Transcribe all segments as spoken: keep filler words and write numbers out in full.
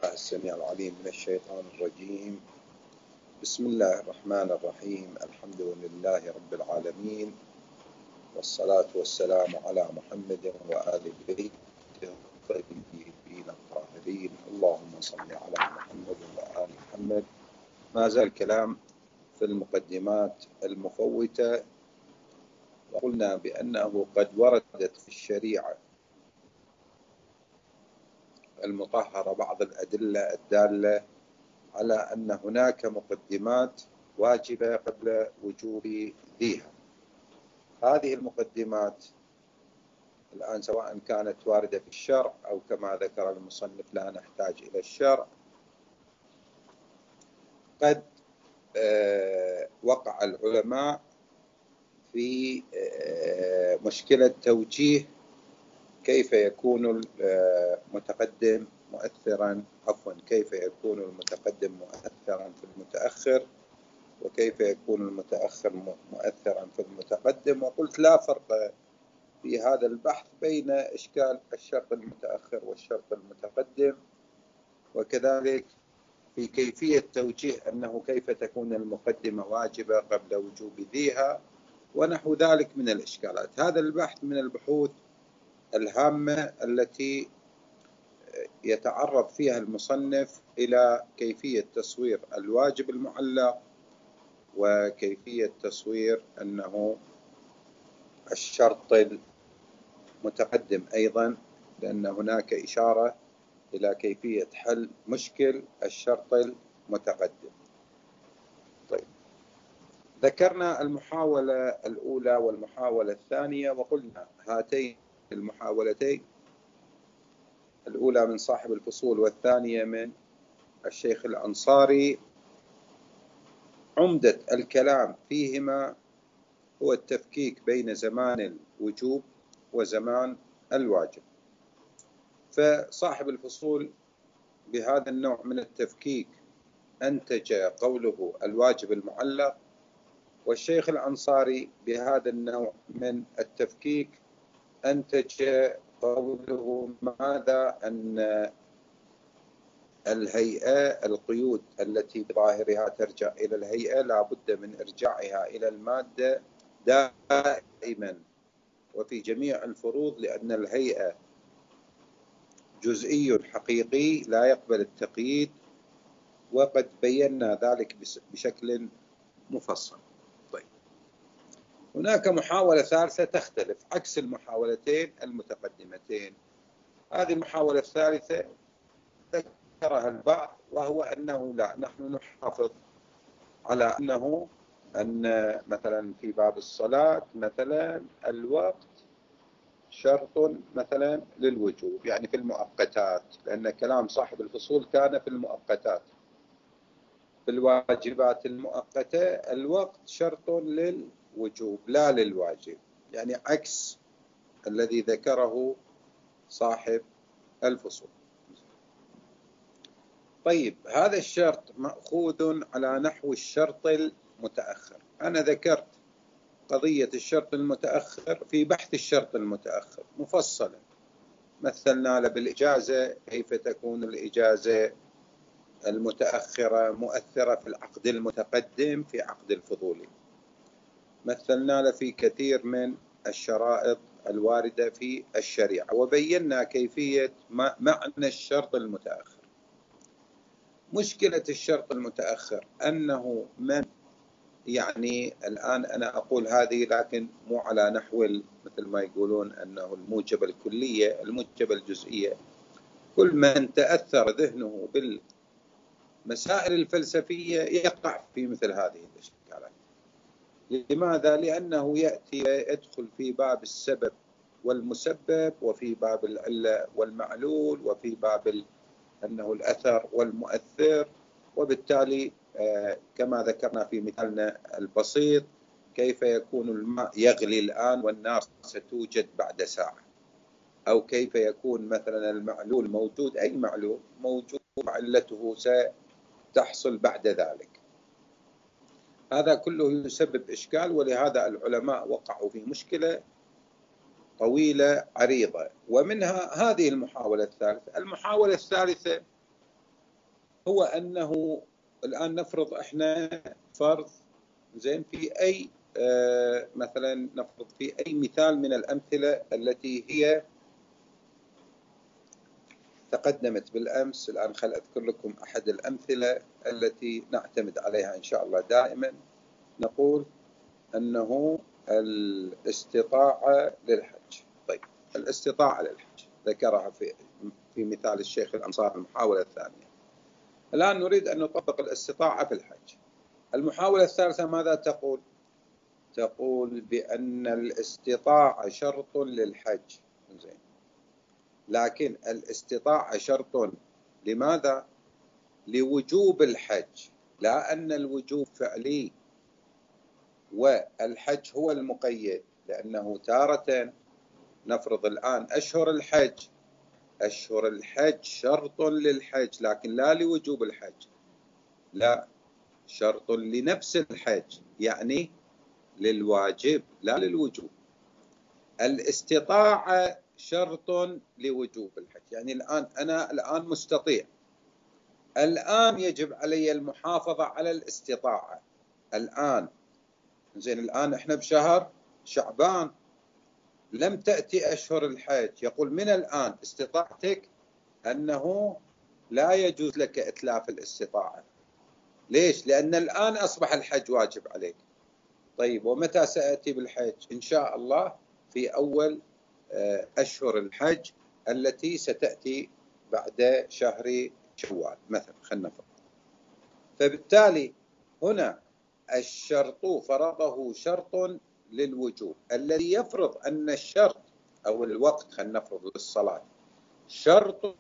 بالله السميع العليم من الشيطان الرجيم. بسم الله الرحمن الرحيم. الحمد لله رب العالمين، والصلاة والسلام على محمد وآل بيته الطيبين الطاهرين. اللهم صل على محمد وآل محمد. ما زال الكلام في المقدمات المفوتة، وقلنا بأنه قد وردت في الشريعة المطهرة بعض الأدلة الدالة على أن هناك مقدمات واجبة قبل وجوب ذيها. هذه المقدمات الآن سواء كانت واردة في الشرع أو كما ذكر المصنف لا نحتاج إلى الشرع، قد وقع العلماء في مشكلة توجيه كيف يكون المتقدم مؤثرا عفوا كيف يكون المتقدم مؤثرا في المتأخر، وكيف يكون المتأخر مؤثرا في المتقدم. وقلت لا فرق في هذا البحث بين إشكال الشرط المتأخر والشرط المتقدم، وكذلك في كيفية توجيه أنه كيف تكون المقدمة واجبة قبل وجوب ذيها ونحو ذلك من الإشكالات. هذا البحث من البحوث الهامة التي يتعرض فيها المصنف إلى كيفية تصوير الواجب المعلق، وكيفية تصوير أنه الشرط المتقدم أيضا، لأن هناك إشارة إلى كيفية حل مشكل الشرط المتقدم. طيب، ذكرنا المحاولة الأولى والمحاولة الثانية، وقلنا هاتين المحاولتين، الأولى من صاحب الفصول والثانية من الشيخ الأنصاري، عمدة الكلام فيهما هو التفكيك بين زمان الوجوب وزمان الواجب. فصاحب الفصول بهذا النوع من التفكيك أنتج قوله الواجب المعلق، والشيخ الأنصاري بهذا النوع من التفكيك أنتج قوله ماذا أن الهيئة القيود التي بظاهرها ترجع إلى الهيئة لا بد من إرجاعها إلى المادة دائما وفي جميع الفروض، لأن الهيئة جزئي حقيقي لا يقبل التقييد، وقد بينا ذلك بشكل مفصل. طيب، هناك محاولة ثالثة تختلف عكس المحاولتين المتقدمتين. هذه المحاولة الثالثة ذكرها البعض، وهو أنه لا، نحن نحافظ على أنه أن مثلا في باب الصلاة مثلا الوقت شرط مثلا للوجوب، يعني في المؤقتات، لأن كلام صاحب الفصول كان في المؤقتات. في الواجبات المؤقتة الوقت شرط للوجوب لا للواجب، يعني عكس الذي ذكره صاحب الفصول. طيب، هذا الشرط مأخوذ على نحو الشرط المتأخر. أنا ذكرت قضية الشرط المتأخر في بحث الشرط المتأخر مفصلا، مثلنا له بالإجازة، كيف تكون الإجازة المتأخرة مؤثرة في العقد المتقدم في عقد الفضولي، مثلنا له في كثير من الشرائط الواردة في الشريعة، وبينا كيفية معنى الشرط المتأخر. مشكلة الشرط المتأخر أنه من يعني الآن أنا أقول هذه، لكن مو على نحو مثل ما يقولون أنه الموجبة الكلية، الموجبة الجزئية. كل من تأثر ذهنه بالمسائل الفلسفية يقع في مثل هذه الإشكالات. لماذا؟ لأنه يأتي يدخل في باب السبب والمسبب، وفي باب العلة والمعلول، وفي باب أنه الأثر والمؤثر، وبالتالي كما ذكرنا في مثالنا البسيط، كيف يكون الماء يغلي الآن والنار ستوجد بعد ساعة، أو كيف يكون مثلا المعلول موجود، أي معلول موجود علته ستحصل بعد ذلك. هذا كله يسبب إشكال، ولهذا العلماء وقعوا في مشكلة طويلة عريضة، ومنها هذه المحاولة الثالثة. المحاولة الثالثة هو أنه الآن نفرض إحنا فرض زين في أي آه مثلا نفرض في أي مثال من الأمثلة التي هي تقدمت بالأمس. الآن خل أذكر لكم أحد الأمثلة التي نعتمد عليها إن شاء الله دائما. نقول أنه الاستطاعة للحج. طيب الاستطاعة للحج ذكرها في في مثال الشيخ الأنصار المحاولة الثانية. الآن نريد أن نطبق الاستطاعة في الحج. المحاولة الثالثة ماذا تقول؟ تقول بأن الاستطاعة شرط للحج. زين. لكن الاستطاعة شرط لماذا؟ لوجوب الحج، لا أن الوجوب فعلي والحج هو المقيد. لأنه تارة نفرض الآن أشهر الحج، أشهر الحج شرط للحج لكن لا لوجوب الحج، لا، شرط لنفس الحج، يعني للواجب لا للوجوب. الاستطاعة شرط لوجوب الحج، يعني الآن أنا الآن مستطيع، الآن يجب علي المحافظة على الاستطاعة. الآن زين، الآن احنا بشهر شعبان، لم تأتي أشهر الحج. يقول من الآن استطاعتك أنه لا يجوز لك إتلاف الاستطاعة. ليش؟ لأن الآن أصبح الحج واجب عليك. طيب ومتى سأتي بالحج؟ إن شاء الله في أول أشهر الحج التي ستأتي بعد شهر شوال مثلا، خلنا نفرض. فبالتالي هنا الشرط فرضه شرط للوجوب. الذي يفرض أن الشرط أو الوقت، خلنا نفرض للصلاة، شرط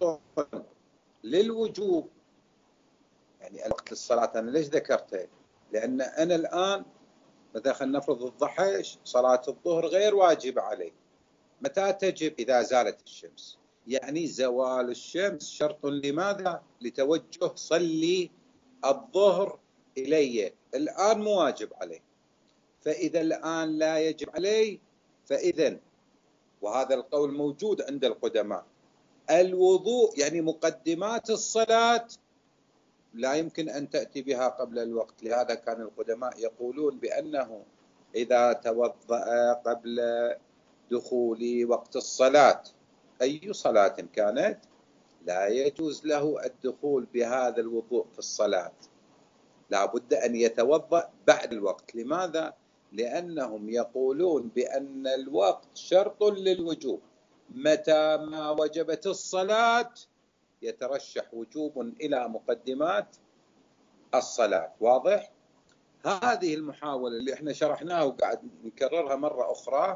للوجوب، يعني الوقت للصلاة أنا ليش ذكرته؟ لأن أنا الآن مثلا خلنا نفرض الضحى، صلاة الظهر غير واجبة علي. متى تجب؟ إذا زالت الشمس، يعني زوال الشمس شرط لماذا؟ لتوجه صلي الظهر إلي، الآن مو واجب علي. فإذا الآن لا يجب علي، فإذا وهذا القول موجود عند القدماء، الوضوء يعني مقدمات الصلاة لا يمكن أن تأتي بها قبل الوقت. لهذا كان القدماء يقولون بأنه إذا توضأ قبل دخول وقت الصلاة، أي صلاة كانت، لا يجوز له الدخول بهذا الوضوء في الصلاة، لا بد أن يتوضأ بعد الوقت. لماذا؟ لأنهم يقولون بأن الوقت شرط للوجوب، متى ما وجبت الصلاة يترشح وجوب إلى مقدمات الصلاة. واضح؟ هذه المحاولة اللي احنا شرحناها وقاعد نكررها مرة أخرى،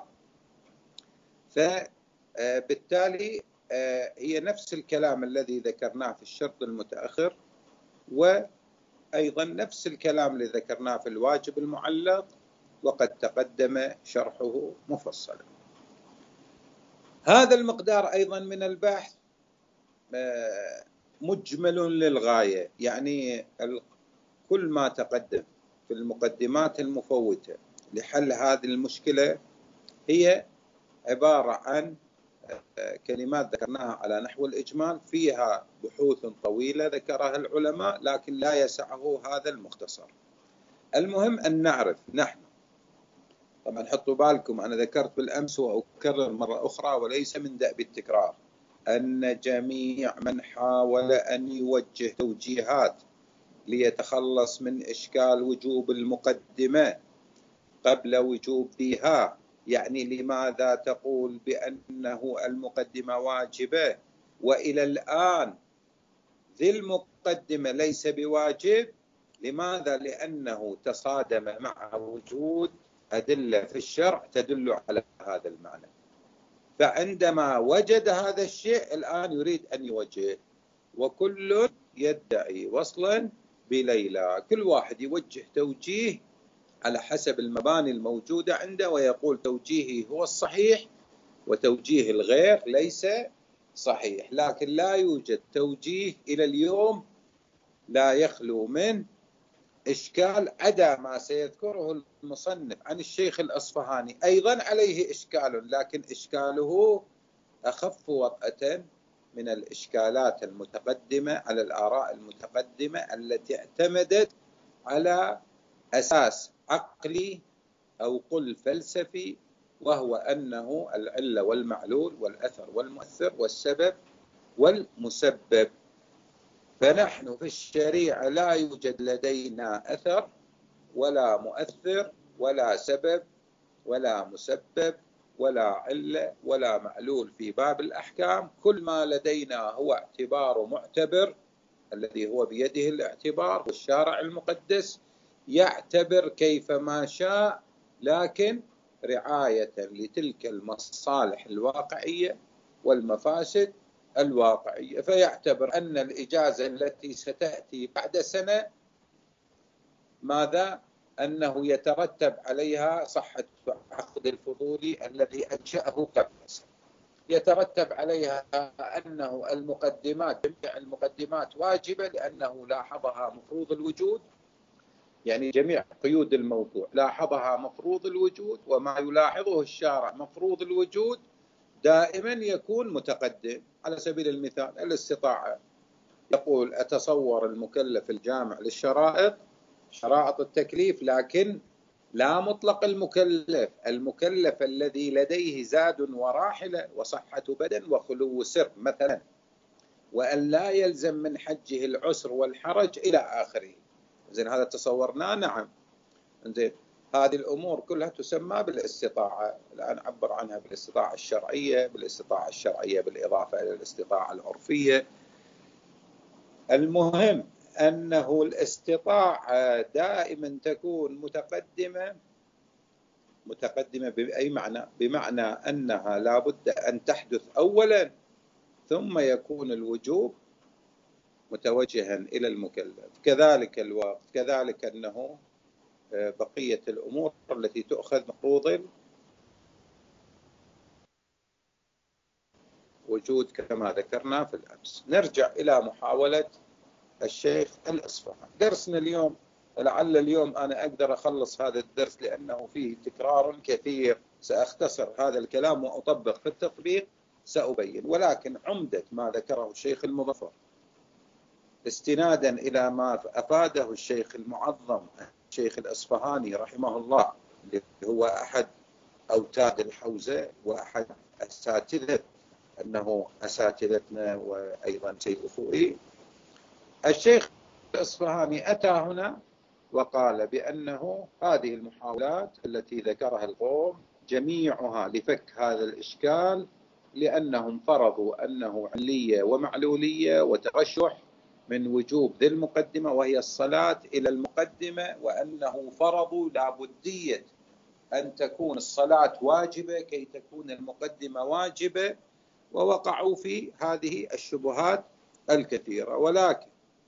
فبالتالي هي نفس الكلام الذي ذكرناه في الشرط المتأخر، وأيضا نفس الكلام اللي ذكرناه في الواجب المعلق، وقد تقدم شرحه مفصلا. هذا المقدار أيضا من البحث مجمل للغاية، يعني كل ما تقدم في المقدمات المفوتة لحل هذه المشكلة هي عبارة عن كلمات ذكرناها على نحو الإجمال، فيها بحوث طويلة ذكرها العلماء لكن لا يسعه هذا المختصر. المهم أن نعرف نحن، طبعا حطوا بالكم أنا ذكرت بالأمس وأكرر مرة أخرى وليس من دأب التكرار، أن جميع من حاول أن يوجه توجيهات ليتخلص من إشكال وجوب المقدمة قبل وجوبها، يعني لماذا تقول بأنه المقدمة واجبة وإلى الآن ذي المقدمة ليس بواجب؟ لماذا؟ لأنه تصادم مع وجود أدلة في الشرع تدل على هذا المعنى. فعندما وجد هذا الشيء الآن يريد أن يوجه، وكل يدعي وصلا بليلى، كل واحد يوجه توجيه على حسب المباني الموجودة عنده ويقول توجيهي هو الصحيح وتوجيه الغير ليس صحيح. لكن لا يوجد توجيه إلى اليوم لا يخلو من إشكال، عدا ما سيذكره المصنف عن الشيخ الأصفهاني أيضا عليه إشكال، لكن إشكاله أخف وطأة من الإشكالات المتقدمة على الآراء المتقدمة التي اعتمدت على أساس عقلي أو قل فلسفي، وهو أنه العلة والمعلول والأثر والمؤثر والسبب والمسبب. فنحن في الشريعة لا يوجد لدينا أثر ولا مؤثر ولا سبب ولا مسبب ولا علة ولا معلول في باب الأحكام. كل ما لدينا هو اعتبار معتبر الذي هو بيده الاعتبار، والشارع المقدس يعتبر كيفما شاء، لكن رعاية لتلك المصالح الواقعية والمفاسد الواقعية. فيعتبر أن الإجازة التي ستأتي بعد سنة ماذا؟ أنه يترتب عليها صحة عقد الفضولي الذي أنشأه قبل سنة، يترتب عليها أنه المقدمات جميع المقدمات واجبة لأنه لاحظها مفروض الوجود، يعني جميع قيود الموضوع لاحظها مفروض الوجود، وما يلاحظه الشارع مفروض الوجود دائما يكون متقدم. على سبيل المثال الاستطاعة، يقول أتصور المكلف الجامع للشرائط شرائط التكليف، لكن لا مطلق المكلف، المكلف الذي لديه زاد وراحلة وصحة بدن وخلو سر مثلا، وأن لا يلزم من حجه العسر والحرج إلى آخره. زين هذا تصورناه؟ نعم. زين هذه الأمور كلها تسمى بالاستطاعة، الآن عبر عنها بالاستطاعة الشرعية، بالاستطاعة الشرعية بالإضافة إلى الاستطاعة العرفية. المهم أنه الاستطاعة دائما تكون متقدمة. متقدمة بأي معنى؟ بمعنى أنها لا بد أن تحدث أولا ثم يكون الوجوب متوجها إلى المكلف. كذلك الوقت، كذلك أنه بقية الأمور التي تؤخذ مفروض الوجود كما ذكرنا في الأمس. نرجع إلى محاولة الشيخ الأصفهاني. درسنا اليوم، لعل اليوم أنا أقدر أخلص هذا الدرس لأنه فيه تكرار كثير. سأختصر هذا الكلام وأطبق في التطبيق سأبين، ولكن عمدة ما ذكره الشيخ المظفر استنادا إلى ما أفاده الشيخ المعظم الشيخ الأصفهاني رحمه الله، اللي هو أحد أوتاد الحوزة وأحد أساتذة أنه أساتذتنا وأيضا سيد أخوي. الشيخ الأصفهاني أتى هنا وقال بأنه هذه المحاولات التي ذكرها القوم جميعها لفك هذا الإشكال، لأنهم فرضوا أنه علية ومعلولية وترشح من وجوب ذي المقدمة وهي الصلاة إلى المقدمة، وأنه فرضوا لابدية أن تكون الصلاة واجبة كي تكون المقدمة واجبة، ووقعوا في هذه الشبهات الكثيرة. ولكن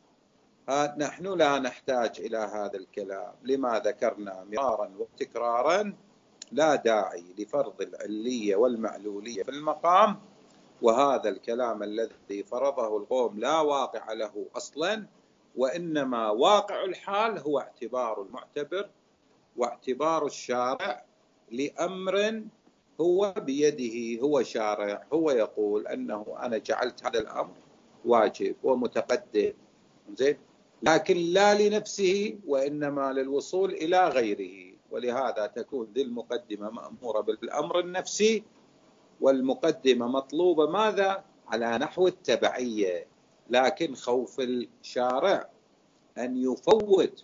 نحن لا نحتاج إلى هذا الكلام، لما ذكرنا مرارا وتكرارا لا داعي لفرض العلية والمعلولية في المقام، وهذا الكلام الذي فرضه القوم لا واقع له أصلا، وإنما واقع الحال هو اعتبار المعتبر واعتبار الشارع لأمر هو بيده، هو شارع، هو يقول أنه أنا جعلت هذا الأمر واجب ومتقدم، زين، لكن لا لنفسه وإنما للوصول إلى غيره. ولهذا تكون ذي المقدمة مأمورة بالأمر النفسي، والمقدمة مطلوبة ماذا؟ على نحو التبعية، لكن خوف الشارع أن يفوت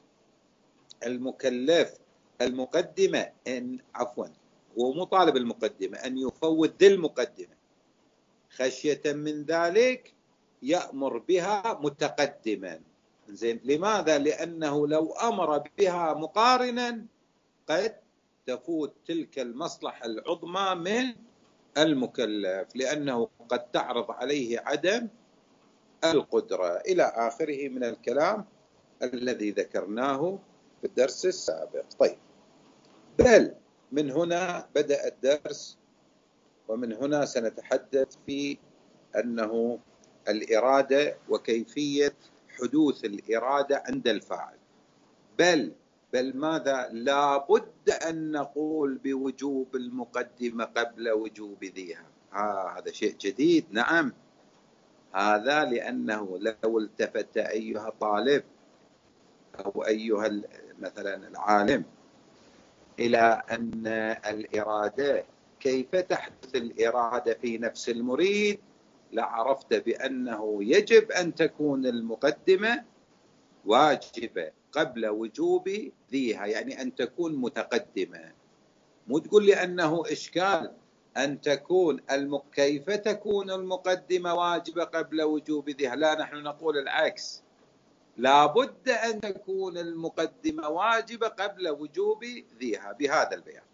المكلف المقدمة، إن عفوا هو مو طالب المقدمة، أن يفوت ذي المقدمة خشية من ذلك يأمر بها متقدما. زين، لماذا؟ لأنه لو أمر بها مقارنا قد تفوت تلك المصلحة العظمى من المكلف، لأنه قد تعرض عليه عدم القدرة إلى آخره من الكلام الذي ذكرناه في الدرس السابق. طيب، بل من هنا بدأ الدرس، ومن هنا سنتحدث في أنه الإرادة وكيفية حدوث الإرادة عند الفاعل. بل بل ماذا؟ لا بد أن نقول بوجوب المقدمة قبل وجوب ذيها. آه هذا شيء جديد. نعم، هذا لأنه لو التفت أيها الطالب أو أيها مثلا العالم إلى أن الإرادة كيف تحدث الإرادة في نفس المريد، لعرفت بأنه يجب أن تكون المقدمة واجبة قبل وجوب ذيها، يعني أن تكون متقدمة. مو تقول لي أنه إشكال أن تكون الم... كيف تكون المقدمة واجبة قبل وجوب ذيها؟ لا، نحن نقول العكس، لابد أن تكون المقدمة واجبة قبل وجوب ذيها بهذا البيان.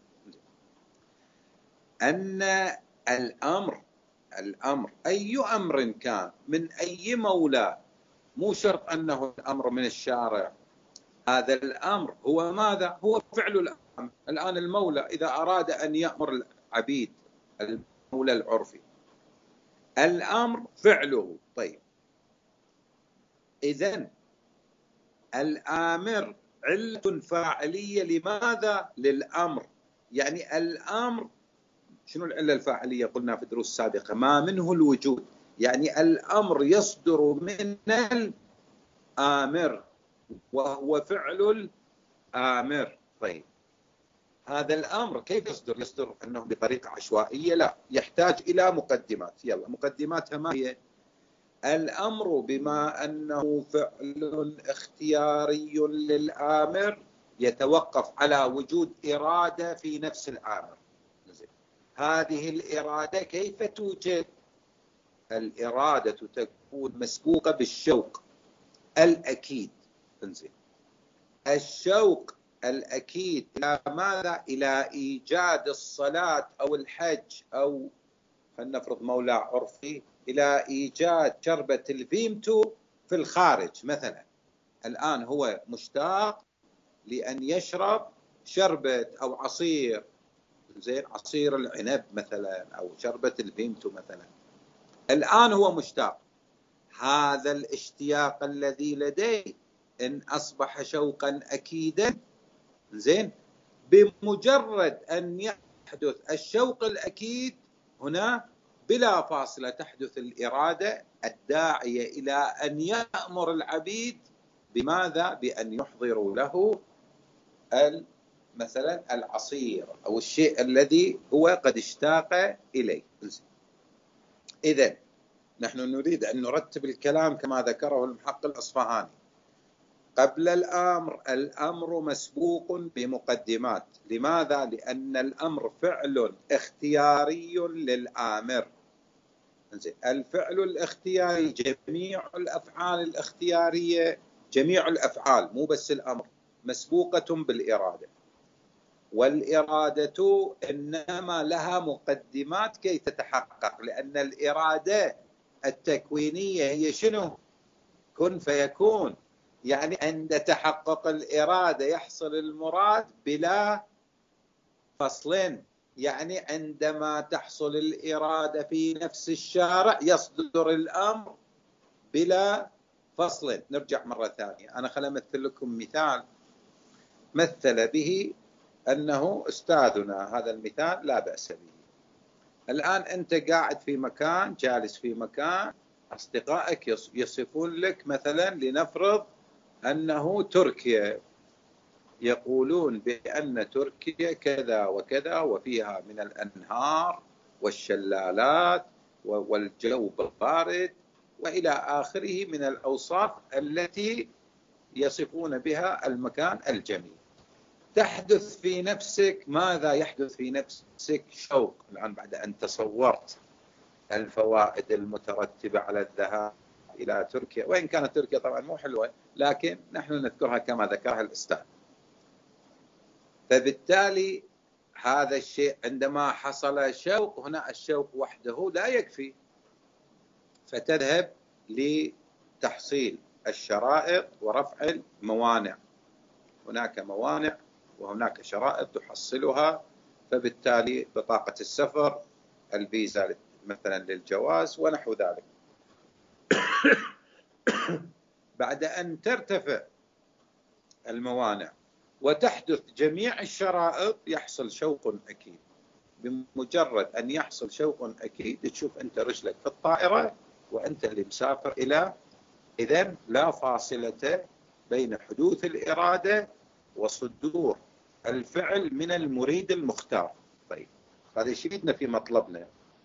أن الأمر الأمر أي أمر كان من أي مولى، مو شرط أنه الأمر من الشارع، هذا الأمر هو ماذا؟ هو فعل الأمر. الآن المولى إذا أراد أن يأمر العبيد، المولى العرفي، الأمر فعله. طيب، إذن الآمر علة فاعلية لماذا؟ للأمر. يعني الأمر شنو العلة الفاعلية؟ قلنا في دروس سابقة ما منه الوجود، يعني الأمر يصدر من الآمر وهو فعل الآمر. طيب، هذا الأمر كيف يصدر؟ يصدر أنه بطريقة عشوائية؟ لا، يحتاج إلى مقدمات. يلا، مقدماتها ما هي؟ الأمر بما أنه فعل اختياري للآمر يتوقف على وجود إرادة في نفس الآمر. هذه الإرادة كيف توجد؟ الإرادة تكون مسبوقة بالشوق الأكيد. انزين، الشوق الأكيد إلى ماذا؟ إلى إيجاد الصلاة أو الحج، أو فلنفرض مولى عرفي إلى إيجاد شربة الفيمتو في الخارج مثلا. الآن هو مشتاق لأن يشرب شربة أو عصير، زين، عصير العنب مثلا أو شربة الفيمتو مثلا. الآن هو مشتاق. هذا الاشتياق الذي لديه إن أصبح شوقا أكيدا، زين، بمجرد أن يحدث الشوق الأكيد هنا بلا فاصلة تحدث الإرادة الداعية إلى أن يأمر العبيد بماذا؟ بأن يحضروا له مثلا العصير أو الشيء الذي هو قد اشتاق إليه. إذن نحن نريد أن نرتب الكلام كما ذكره المحقق الأصفهاني. قبل الأمر، الأمر مسبوق بمقدمات. لماذا؟ لأن الأمر فعل اختياري للآمر. الفعل الاختياري، جميع الأفعال الاختيارية، جميع الأفعال مو بس الأمر، مسبوقة بالإرادة، والإرادة إنما لها مقدمات كي تتحقق، لأن الإرادة التكوينية هي شنو؟ كن فيكون. يعني عند تحقق الإرادة يحصل المراد بلا فصل. يعني عندما تحصل الإرادة في نفس الشارع يصدر الأمر بلا فصل. نرجع مرة ثانية، أنا خل أمثل لكم مثال مثل به أنه أستاذنا، هذا المثال لا بأس به. الآن أنت قاعد في مكان، جالس في مكان، أصدقائك يصفون لك مثلا، لنفرض أنه تركيا، يقولون بأن تركيا كذا وكذا وفيها من الأنهار والشلالات والجو بارد وإلى آخره من الأوصاف التي يصفون بها المكان الجميل. تحدث في نفسك ماذا؟ يحدث في نفسك شوق. الآن بعد أن تصورت الفوائد المترتبة على الذهاب إلى تركيا، وإن كانت تركيا طبعا مو حلوة، لكن نحن نذكرها كما ذكرها الأستاذ. فبالتالي هذا الشيء عندما حصل شوق، هنا الشوق وحده لا يكفي، فتذهب لتحصيل الشرائط ورفع الموانع. هناك موانع وهناك شرائط تحصلها، فبالتالي بطاقة السفر، الفيزا مثلا للجواز ونحو ذلك. بعد أن ترتفع الموانع وتحدث جميع الشرائط يحصل شوق أكيد. بمجرد أن يحصل شوق أكيد، تشوف أنت رجلك في الطائرة وأنت اللي مسافر إلى. إذن لا فاصلة بين حدوث الإرادة وصدور الفعل من المريد المختار. طيب هذا يفيدنا في مطلبنا.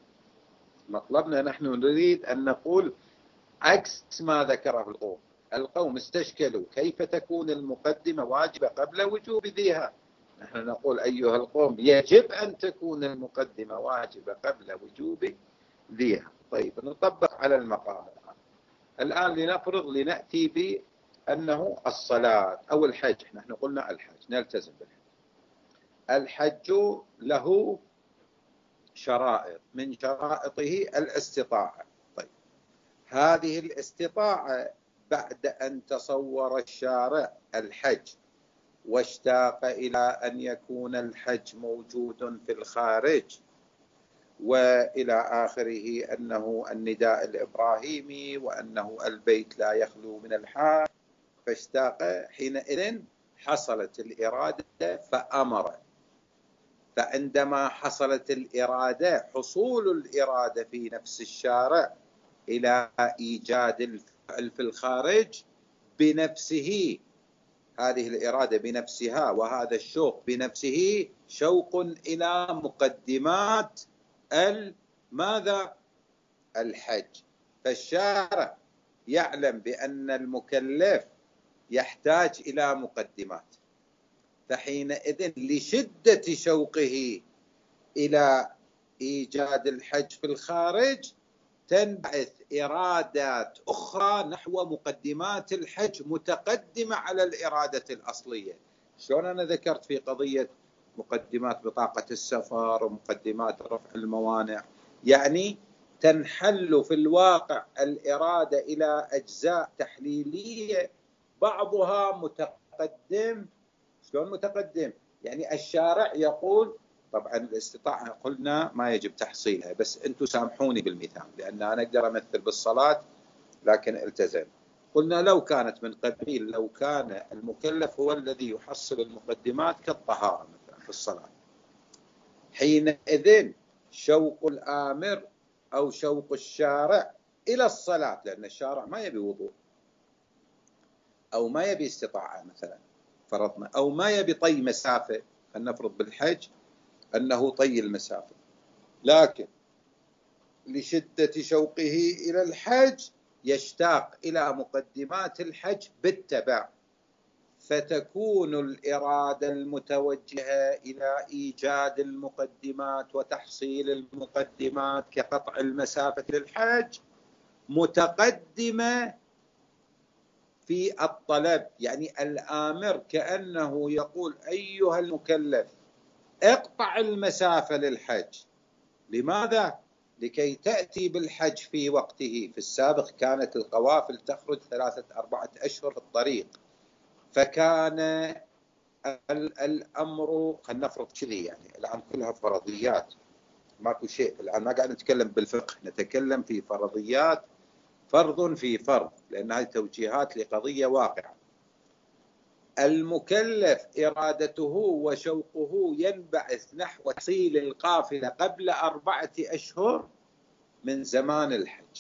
مطلبنا نحن نريد أن نقول عكس ما ذكره القوم. القوم استشكلوا كيف تكون المقدمة واجبة قبل وجوب ذيها. نحن نقول أيها القوم يجب أن تكون المقدمة واجبة قبل وجوب ذيها. طيب نطبق على المقام الآن. لنفرض لنأتي بأنه الصلاة أو الحج. نحن قلنا الحج، نلتزم بالحج. الحج له شرائط، من شرائطه الاستطاعة. طيب هذه الاستطاعة بعد أن تصور الشارع الحج واشتاق إلى أن يكون الحج موجود في الخارج، وإلى آخره أنه النداء الإبراهيمي وأنه البيت لا يخلو من الحاج، فاشتاق. حينئذ حصلت الإرادة فأمر. فعندما حصلت الإرادة، حصول الإرادة في نفس الشارع إلى إيجاد الفعل في الخارج بنفسه، هذه الإرادة بنفسها وهذا الشوق بنفسه شوق إلى مقدمات ماذا؟ الحج. فالشارع يعلم بأن المكلف يحتاج إلى مقدمات، فحينئذ لشدة شوقه إلى إيجاد الحج في الخارج تنبعث إرادات أخرى نحو مقدمات الحج متقدمة على الإرادة الأصلية. شلون أنا ذكرت في قضية مقدمات بطاقة السفر ومقدمات رفع الموانع، يعني تنحل في الواقع الإرادة إلى أجزاء تحليلية بعضها متقدم. شلون متقدم؟ يعني الشارع يقول طبعا الاستطاعة قلنا ما يجب تحصيلها، بس أنتم سامحوني بالمثال لأن أنا أقدر أمثل بالصلاة لكن التزم. قلنا لو كانت من قبيل لو كان المكلف هو الذي يحصل المقدمات كالطهارة مثلا في الصلاة، حينئذ شوق الآمر أو شوق الشارع إلى الصلاة، لأن الشارع ما يبي وضوء أو ما يبي استطاعة مثلا فرضنا، أو ما يبي طي مسافة. خلينا نفرض بالحج أنه طي المسافة، لكن لشدة شوقه إلى الحج يشتاق إلى مقدمات الحج بالتبع، فتكون الإرادة المتوجهة إلى إيجاد المقدمات وتحصيل المقدمات كقطع المسافة للحج متقدمة في الطلب. يعني الآمر كأنه يقول أيها المكلف اقطع المسافة للحج. لماذا؟ لكي تأتي بالحج في وقته. في السابق كانت القوافل تخرج ثلاثة أربعة أشهر في الطريق، فكان الأمر خلينا نفرض كذي، يعني الآن كلها فرضيات ماكو شيء. الآن ما قاعد نتكلم بالفقه، نتكلم في فرضيات، فرض في فرض، لأن هذه توجيهات لقضية واقعة. المكلف إرادته وشوقه ينبعث نحو تحصيل القافلة قبل أربعة أشهر من زمان الحج.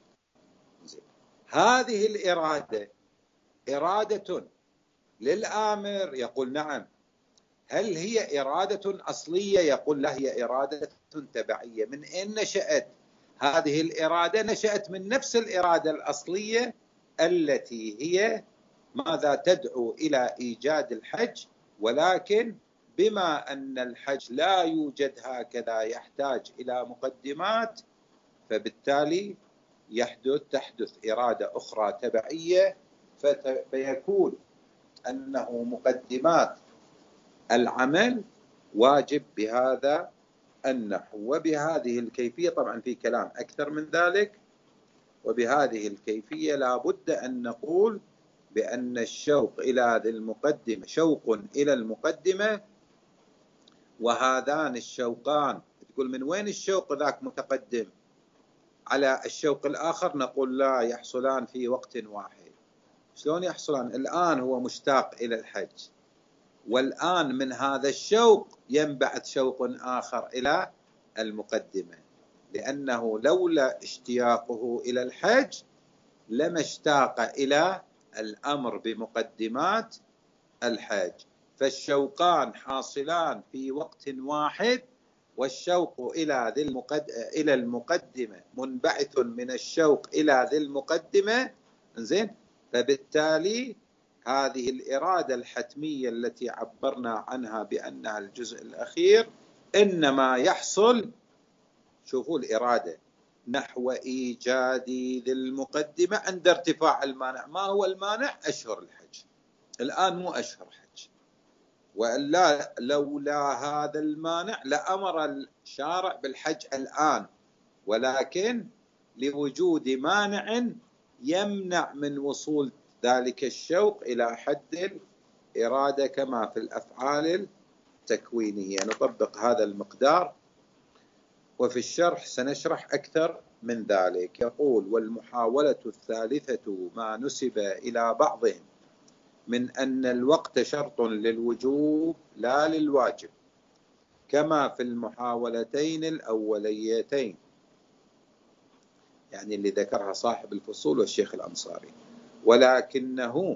هذه الإرادة إرادة للآمر، يقول نعم. هل هي إرادة أصلية؟ يقول لا، هي إرادة تبعية. من أين نشأت هذه الإرادة؟ نشأت من نفس الإرادة الأصلية التي هي ماذا؟ تدعو إلى إيجاد الحج، ولكن بما أن الحج لا يوجد هكذا يحتاج إلى مقدمات، فبالتالي يحدث تحدث إرادة أخرى تبعية، فيكون أنه مقدمات العمل واجب بهذا النحو وبهذه الكيفية. طبعا في كلام أكثر من ذلك، وبهذه الكيفية لا بد أن نقول بأن الشوق إلى ذي المقدمة شوق إلى المقدمة، وهذان الشوقان تقول من وين الشوق ذاك متقدم على الشوق الآخر؟ نقول لا، يحصلان في وقت واحد. شلون يحصلان؟ الآن هو مشتاق إلى الحج، والآن من هذا الشوق ينبعث شوق آخر إلى المقدمة، لأنه لولا اشتياقه إلى الحج لما اشتاق إلى الأمر بمقدمات الحج، فالشوقان حاصلان في وقت واحد، والشوق إلى ذي المقد... إلى المقدمة منبعث من الشوق إلى ذي المقدمة. زين، فبالتالي هذه الإرادة الحتمية التي عبرنا عنها بأنها الجزء الأخير إنما يحصل، شوفوا الإرادة، نحو إيجاد ذي المقدمة عند ارتفاع المانع. ما هو المانع؟ أشهر الحج. الآن مو أشهر حج، وإلا لولا هذا المانع لأمر الشارع بالحج الآن، ولكن لوجود مانع يمنع من وصول ذلك الشوق إلى حد الإرادة كما في الأفعال التكوينية. نطبق هذا المقدار، وفي الشرح سنشرح أكثر من ذلك. يقول: والمحاولة الثالثة ما نسب إلى بعضهم من أن الوقت شرط للوجوب لا للواجب، كما في المحاولتين الأوليتين، يعني اللي ذكرها صاحب الفصول والشيخ الأنصاري، ولكنه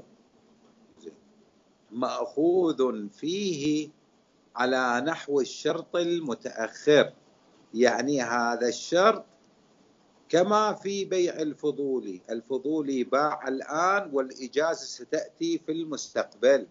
مأخوذ فيه على نحو الشرط المتأخر، يعني هذا الشرط كما في بيع الفضولي، الفضولي باع الآن والإجازة ستأتي في المستقبل.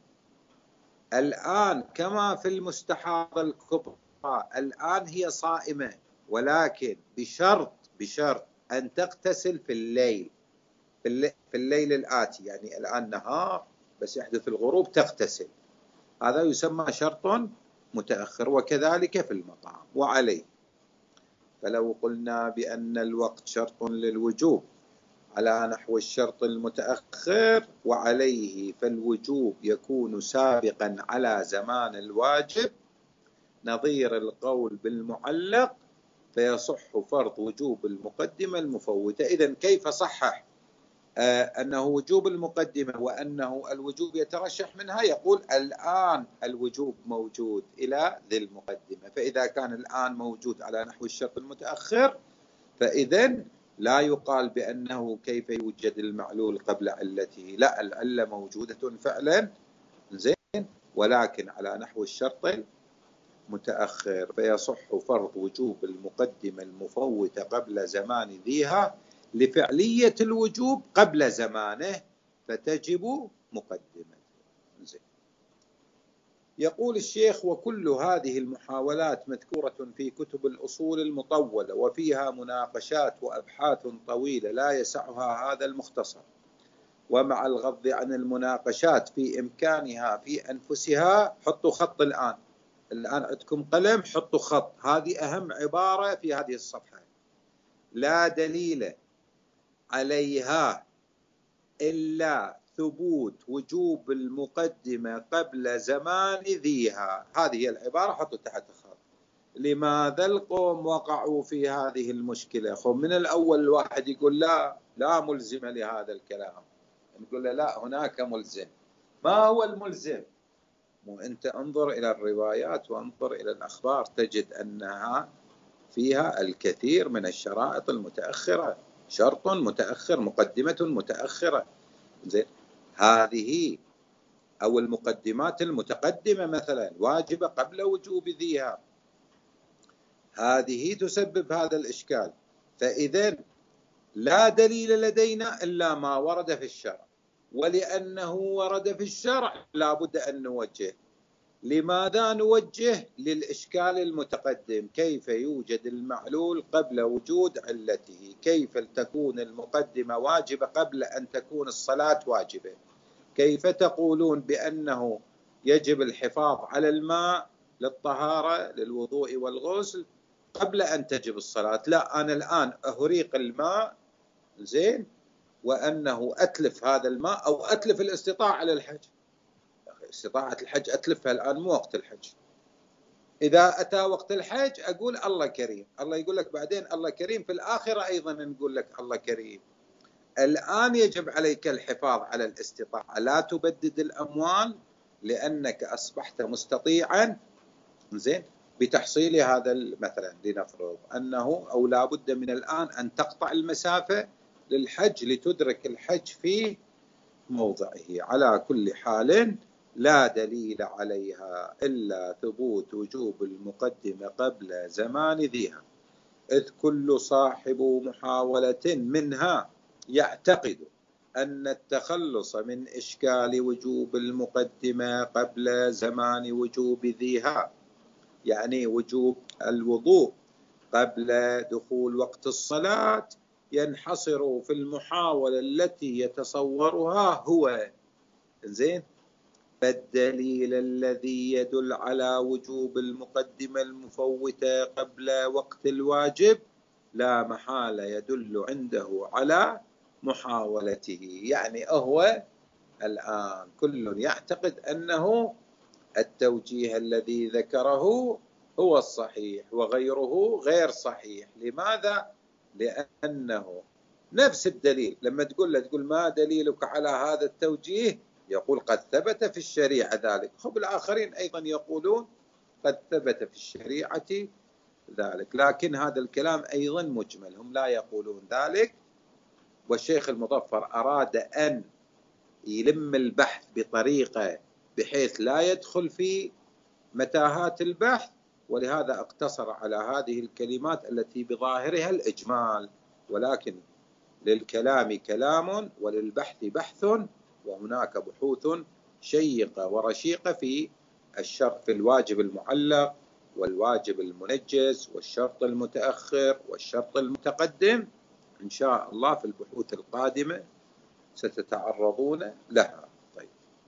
الآن كما في المستحاضة الكبرى، الآن هي صائمة ولكن بشرط بشرط أن تغتسل في الليل، في الليل الآتي، يعني الآن نهار بس يحدث الغروب تغتسل، هذا يسمى شرط متأخر. وكذلك في المطعم. وعليه فلو قلنا بأن الوقت شرط للوجوب على نحو الشرط المتأخر وعليه، فالوجوب يكون سابقا على زمان الواجب، نظير القول بالمعلق، فيصح فرض وجوب المقدمة المفوتة. إذن كيف صحح آه أنه وجوب المقدمة وأنه الوجوب يترشح منها؟ يقول: الآن الوجوب موجود إلى ذي المقدمة، فإذا كان الآن موجود على نحو الشرط المتأخر فإذن لا يقال بأنه كيف يوجد المعلول قبل علته، لا، العلة موجودة فعلا، زين، ولكن على نحو الشرط المتأخر، فيصح فرض وجوب المقدمة المفوتة قبل زمان ذيها لفعلية الوجوب قبل زمانه، فتجب مقدمة. زين. يقول الشيخ: وكل هذه المحاولات مذكورة في كتب الأصول المطولة، وفيها مناقشات وأبحاث طويلة لا يسعها هذا المختصر، ومع الغض عن المناقشات في إمكانها في أنفسها. حطوا خط الآن، الآن عندكم قلم، حطوا خط، هذه أهم عبارة في هذه الصفحة: لا دليل عليها إلا ثبوت وجوب المقدمة قبل زمان ذيها. هذه هي العبارة، حطوا تحت خط. لماذا القوم وقعوا في هذه المشكلة؟ خب من الأول الواحد يقول لا لا ملزم لهذا الكلام، نقول له لا، هناك ملزم. ما هو الملزم؟ وأنت انظر إلى الروايات وانظر إلى الأخبار، تجد أنها فيها الكثير من الشرائط المتأخرة، شرط متأخر، مقدمة متأخرة. زين، هذه أو المقدمات المتقدمة مثلا واجبة قبل وجوب ذيها، هذه تسبب هذا الإشكال. فإذا لا دليل لدينا إلا ما ورد في الشرع، ولأنه ورد في الشرع لا بد أن نوجه. لماذا نوجه؟ للإشكال المتقدم: كيف يوجد المعلول قبل وجود علته؟ كيف تكون المقدمة واجبة قبل أن تكون الصلاة واجبة؟ كيف تقولون بأنه يجب الحفاظ على الماء للطهارة للوضوء والغسل قبل أن تجب الصلاة؟ لا، أنا الآن أهريق الماء، زين، وأنه أتلف هذا الماء أو أتلف الاستطاعة على الحج. استطاعة الحج أتلفها الآن، مو وقت الحج. إذا أتى وقت الحج أقول الله كريم، الله يقول لك بعدين الله كريم، في الآخرة أيضا نقول لك الله كريم. الآن يجب عليك الحفاظ على الاستطاعة، لا تبدد الأموال لأنك أصبحت مستطيعا، زين، بتحصيل هذا مثلا، لنفرض أنه أو لا بد من الآن أن تقطع المسافة للحج لتدرك الحج في موضعه. على كل حال لا دليل عليها إلا ثبوت وجوب المقدمة قبل زمان ذيها، إذ كل صاحب محاولة منها يعتقد أن التخلص من إشكال وجوب المقدمة قبل زمان وجوب ذيها، يعني وجوب الوضوء قبل دخول وقت الصلاة، ينحصر في المحاولة التي يتصورها هو. زين، فالدليل الذي يدل على وجوب المقدمة المفوتة قبل وقت الواجب لا محالة يدل عنده على محاولته. يعني هو الآن كل يعتقد أنه التوجيه الذي ذكره هو الصحيح وغيره غير صحيح. لماذا؟ لأنه نفس الدليل لما تقول له تقول ما دليلك على هذا التوجيه، يقول قد ثبت في الشريعة ذلك. خب الآخرين أيضا يقولون قد ثبت في الشريعة ذلك، لكن هذا الكلام أيضا مجمل، هم لا يقولون ذلك. والشيخ المظفر أراد أن يلم البحث بطريقة بحيث لا يدخل في متاهات البحث، ولهذا اقتصر على هذه الكلمات التي بظاهرها الإجمال، ولكن للكلام كلام وللبحث بحث، وهناك بحوث شيقة ورشيقة في الشرط، في الواجب المعلق والواجب المنجز والشرط المتأخر والشرط المتقدم. إن شاء الله في البحوث القادمة ستتعرضون لها. طيب،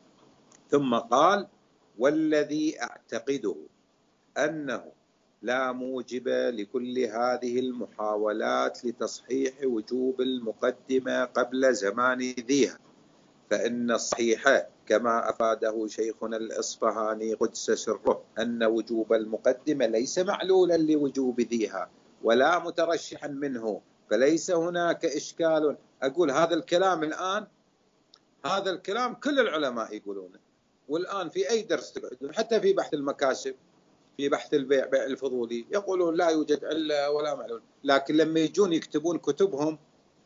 ثم قال والذي أعتقده أنه لا موجب لكل هذه المحاولات لتصحيح وجوب المقدمة قبل زمان ذيها، فإن الصحيح كما أفاده شيخنا الإصفهاني قدس سره أن وجوب المقدمة ليس معلولا لوجوب ذيها ولا مترشحا منه، فليس هناك إشكال. أقول هذا الكلام الآن، هذا الكلام كل العلماء يقولونه، والآن في أي درس تقعدون حتى في بحث المكاسب، في بحث البيع، بيع الفضولي، يقولون لا يوجد علة ولا معلول. لكن لما يجون يكتبون كتبهم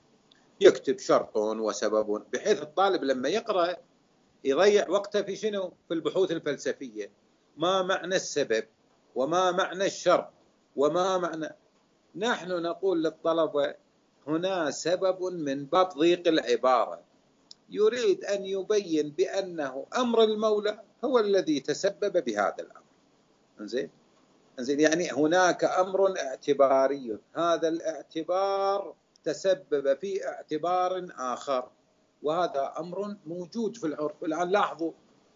يكتب شرط وسبب، بحيث الطالب لما يقرأ يضيع وقته في شنو؟ في البحوث الفلسفية. ما معنى السبب وما معنى الشرط وما معنى. نحن نقول للطلبة هنا سبب من باب ضيق العبارة، يريد أن يبين بأنه أمر المولى هو الذي تسبب بهذا الأمر. انزين انزين يعني هناك أمر اعتباري، هذا الاعتبار تسبب في اعتبار آخر، وهذا أمر موجود في العرف. الآن لاحظوا،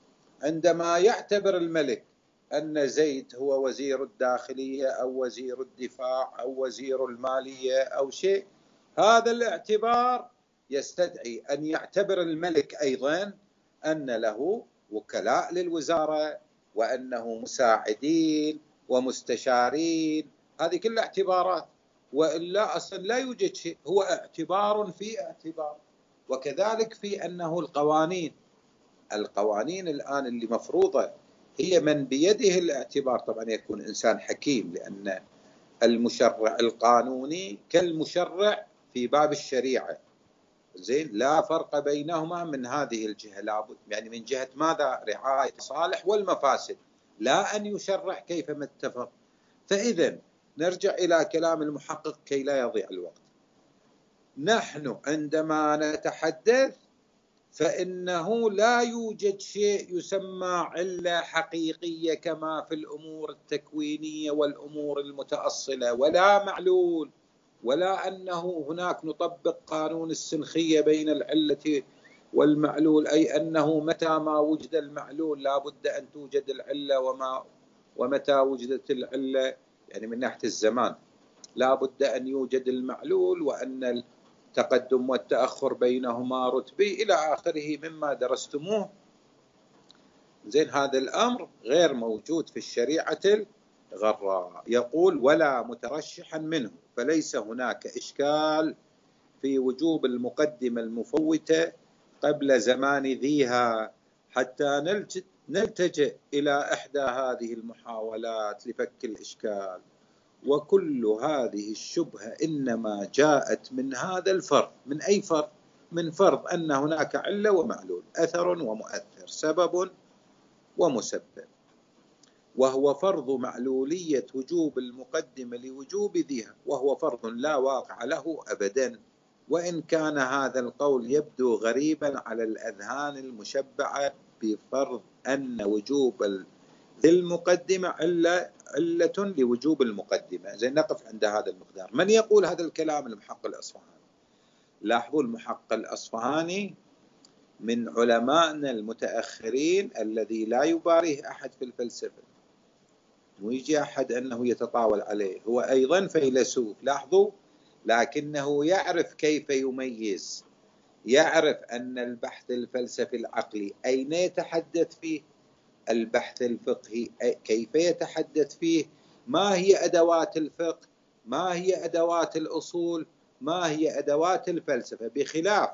عندما يعتبر الملك أن زيد هو وزير الداخلية أو وزير الدفاع أو وزير المالية أو شيء، هذا الاعتبار يستدعي أن يعتبر الملك أيضا أن له وكلاء للوزارة وأنه مساعدين ومستشارين، هذه كلها اعتبارات، وإلا أصلا لا يوجد شيء، هو اعتبار في اعتبار. وكذلك في أنه القوانين، القوانين الآن اللي مفروضة هي من بيده الاعتبار، طبعا يكون إنسان حكيم، لأن المشرع القانوني كالمشرع في باب الشريعة. زين، لا فرق بينهما من هذه الجهة، لابد يعني من جهة ماذا؟ رعاية الصالح والمفاسد، لا أن يشرع كيفما اتفق. فإذا نرجع إلى كلام المحقق كي لا يضيع الوقت. نحن عندما نتحدث فإنه لا يوجد شيء يسمى علة حقيقية كما في الأمور التكوينية والأمور المتأصلة، ولا معلول، ولا أنه هناك نطبق قانون السنخية بين العلة والمعلول، أي أنه متى ما وجد المعلول لا بد أن توجد العلة، وما ومتى وجدت العلة يعني من ناحية الزمان لا بد أن يوجد المعلول، وأن التقدم والتأخر بينهما رتبي إلى آخره مما درستموه. زين، هذا الأمر غير موجود في الشريعة الغراء. يقول ولا مترشحا منه، فليس هناك إشكال في وجوب المقدمة المفوتة قبل زمان ذيها، حتى نجد نلتجئ إلى إحدى هذه المحاولات لفك الإشكال، وكل هذه الشبهة إنما جاءت من هذا الفرض. من أي فرض؟ من فرض أن هناك علة ومعلول، أثر ومؤثر، سبب ومسبب، وهو فرض معلولية وجوب المقدمة لوجوب ذيها، وهو فرض لا واقع له أبدا، وإن كان هذا القول يبدو غريبا على الأذهان المشبعة بفرض أن وجوب ذي المقدمة علة, علة لوجوب المقدمة. زين، نقف عند هذا المقدار. من يقول هذا الكلام؟ المحقق الأصفهاني. لاحظوا، المحقق الأصفهاني من علمائنا المتأخرين الذي لا يباريه أحد في الفلسفة، ويجي أحد أنه يتطاول عليه، هو أيضا فيلسوف. لاحظوا، لكنه يعرف كيف يميز، يعرف أن البحث الفلسفي العقلي أين يتحدث فيه، البحث الفقهي كيف يتحدث فيه، ما هي أدوات الفقه، ما هي أدوات الأصول، ما هي أدوات الفلسفة، بخلاف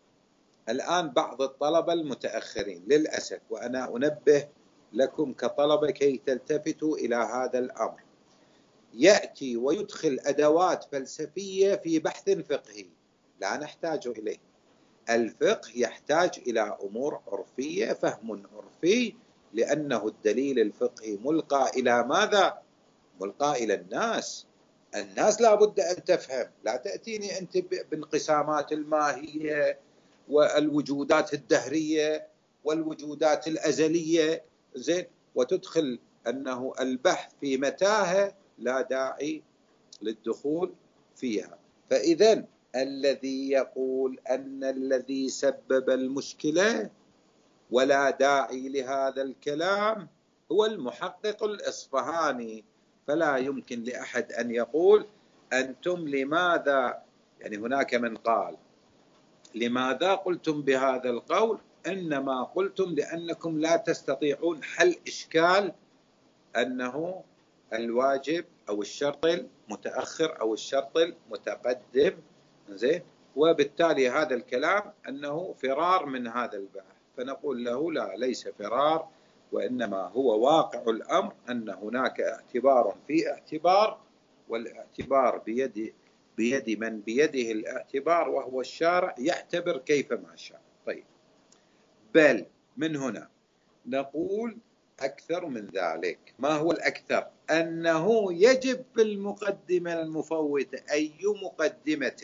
الآن بعض الطلبة المتأخرين للأسف، وأنا أنبه لكم كطلبة كي تلتفتوا إلى هذا الأمر، يأتي ويدخل أدوات فلسفية في بحث فقهي لا نحتاج إليه. الفقه يحتاج إلى أمور عرفية، فهم عرفي، لأنه الدليل الفقهي ملقى إلى ماذا؟ ملقى إلى الناس. الناس لا بد أن تفهم، لا تأتيني أنت بانقسامات الماهية والوجودات الدهرية والوجودات الأزلية، زين، وتدخل أنه البحث في متاهة لا داعي للدخول فيها. فإذا الذي يقول أن الذي سبب المشكلة ولا داعي لهذا الكلام هو المحقق الإصفهاني. فلا يمكن لأحد أن يقول أنتم لماذا، يعني هناك من قال لماذا قلتم بهذا القول؟ إنما قلتم لأنكم لا تستطيعون حل إشكال أنه الواجب أو الشرط المتأخر أو الشرط المتقدم، زين، وبالتالي هذا الكلام أنه فرار من هذا البحث. فنقول له لا، ليس فرار، وإنما هو واقع الأمر أن هناك اعتبار في اعتبار، والاعتبار بيد بيد من بيده الاعتبار وهو الشارع، يعتبر كيفما شاء. طيب، بل من هنا نقول أكثر من ذلك. ما هو الأكثر؟ أنه يجب في المقدمة المفوتة، أي مقدمة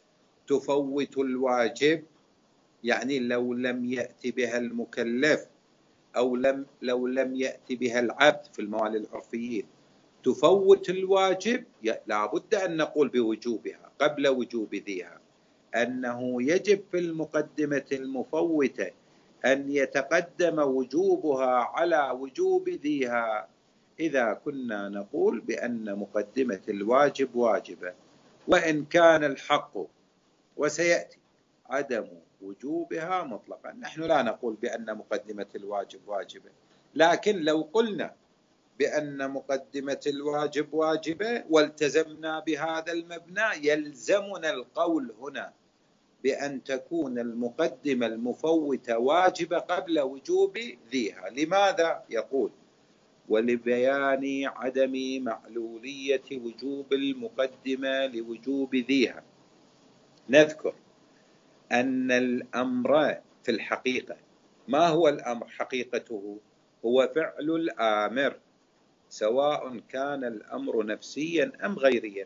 تفوت الواجب، يعني لو لم يأتي بها المكلف أو لم لو لم يأتي بها العبد في الموالي العرفيين تفوت الواجب، لا بد أن نقول بوجوبها قبل وجوب ذيها. أنه يجب في المقدمة المفوتة أن يتقدم وجوبها على وجوب ذيها إذا كنا نقول بأن مقدمة الواجب واجبة، وإن كان الحق وسيأتي عدم وجوبها مطلقا. نحن لا نقول بأن مقدمة الواجب واجبة، لكن لو قلنا بأن مقدمة الواجب واجبة والتزمنا بهذا المبنى، يلزمنا القول هنا بأن تكون المقدمة المفوتة واجبة قبل وجوب ذيها. لماذا؟ يقول ولبيان عدم معلولية وجوب المقدمة لوجوب ذيها، نذكر أن الأمر في الحقيقة، ما هو الأمر حقيقته؟ هو فعل الآمر، سواء كان الأمر نفسيا أم غيريا.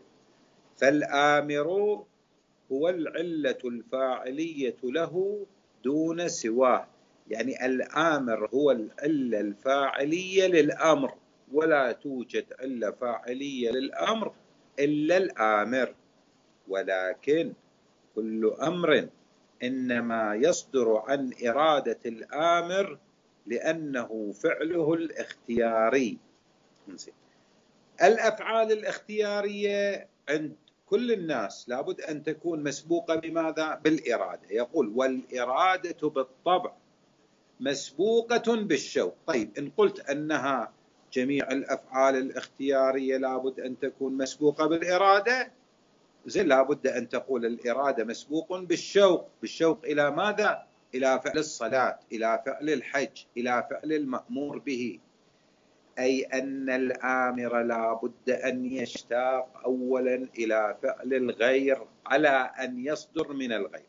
فالآمر هو العلة الفاعلية له دون سواه، يعني الآمر هو العلة الفاعلية للأمر، ولا توجد علة فاعلية للأمر إلا الآمر. ولكن كل أمر إنما يصدر عن إرادة الآمر لأنه فعله الاختياري. الأفعال الاختيارية عند كل الناس لابد أن تكون مسبوقة بماذا؟ بالإرادة. يقول والإرادة بالطبع مسبوقة بالشوق. طيب، إن قلت أنها جميع الأفعال الاختيارية لابد أن تكون مسبوقة بالإرادة، زين، لابد أن تقول الإرادة مسبوق بالشوق. بالشوق إلى ماذا؟ إلى فعل الصلاة، إلى فعل الحج، إلى فعل المأمور به. أي أن الآمر لا بد أن يشتاق أولا إلى فعل الغير على أن يصدر من الغير.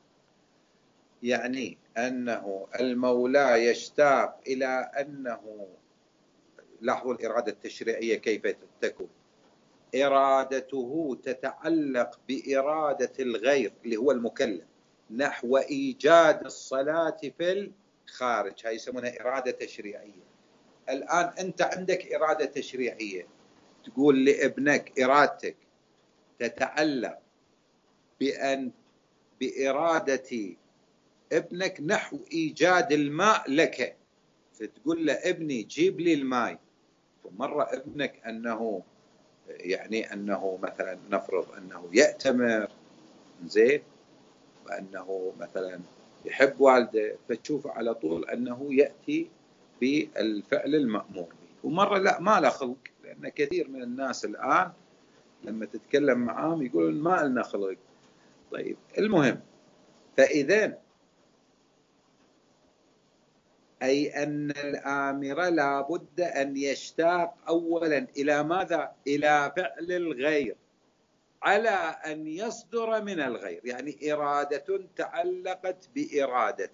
يعني أنه المولى يشتاق إلى أنه، لاحظوا الإرادة التشريعية كيف تكون، إرادته تتعلق بإرادة الغير اللي هو المكلف نحو إيجاد الصلاة في الخارج، هاي يسمونها إرادة تشريعية. الآن أنت عندك إرادة تشريعية، تقول لابنك إرادتك تتعلق بأن بإرادة ابنك نحو إيجاد الماء لك، فتقول له ابني جيب لي الماء. ومرة ابنك أنه يعني أنه مثلا نفرض أنه يأتمر زين، وأنه مثلا يحب والده، فتشوف على طول أنه يأتي بالفعل المأمور به. ومرة لا، ما له خلق، لأن كثير من الناس الآن لما تتكلم معاهم يقولون ما لنا خلق. طيب المهم، فإذا أي أن الآمر لا بد أن يشتاق أولا إلى ماذا؟ إلى فعل الغير على أن يصدر من الغير، يعني إرادة تعلقت بإرادة،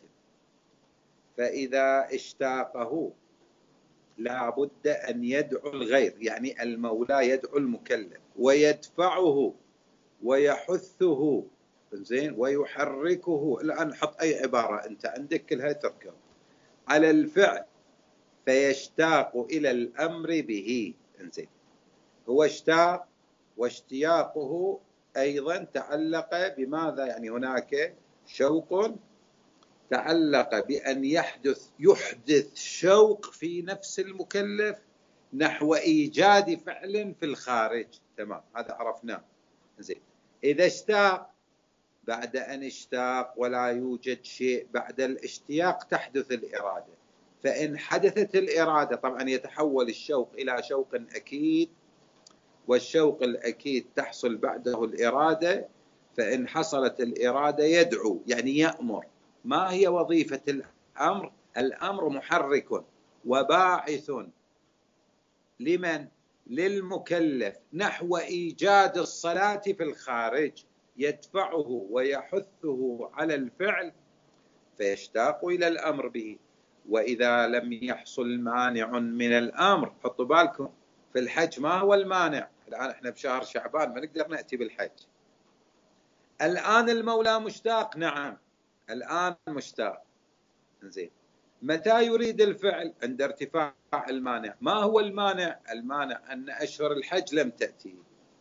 فإذا اشتاقه لا بد أن يدعو الغير، يعني المولى يدعو المكلف ويدفعه ويحثه زين ويحركه. الآن حط أي عبارة أنت عندك كلها تركب على الفعل، فيشتاق إلى الأمر به. زين، هو اشتاق، واشتياقه أيضا تعلق بماذا؟ يعني هناك شوق تعلق بأن يحدث يحدث شوق في نفس المكلف نحو إيجاد فعل في الخارج. تمام، هذا عرفناه. زين، إذا اشتاق، بعد أن اشتاق ولا يوجد شيء بعد الاشتياق تحدث الإرادة. فإن حدثت الإرادة طبعا يتحول الشوق إلى شوق أكيد، والشوق الأكيد تحصل بعده الإرادة. فإن حصلت الإرادة يدعو، يعني يأمر. ما هي وظيفة الأمر؟ الأمر محرك وباعث لمن؟ للمكلف نحو إيجاد الصلاة في الخارج، يدفعه ويحثه على الفعل فيشتاق إلى الأمر به. وإذا لم يحصل مانع من الأمر، حطوا بالكم في الحج ما هو المانع؟ الآن احنا بشهر شعبان ما نقدر نأتي بالحج. الآن المولى مشتاق، نعم الآن مشتاق. زين، متى يريد الفعل؟ عند ارتفاع المانع. ما هو المانع؟ المانع أن أشهر الحج لم تأتي.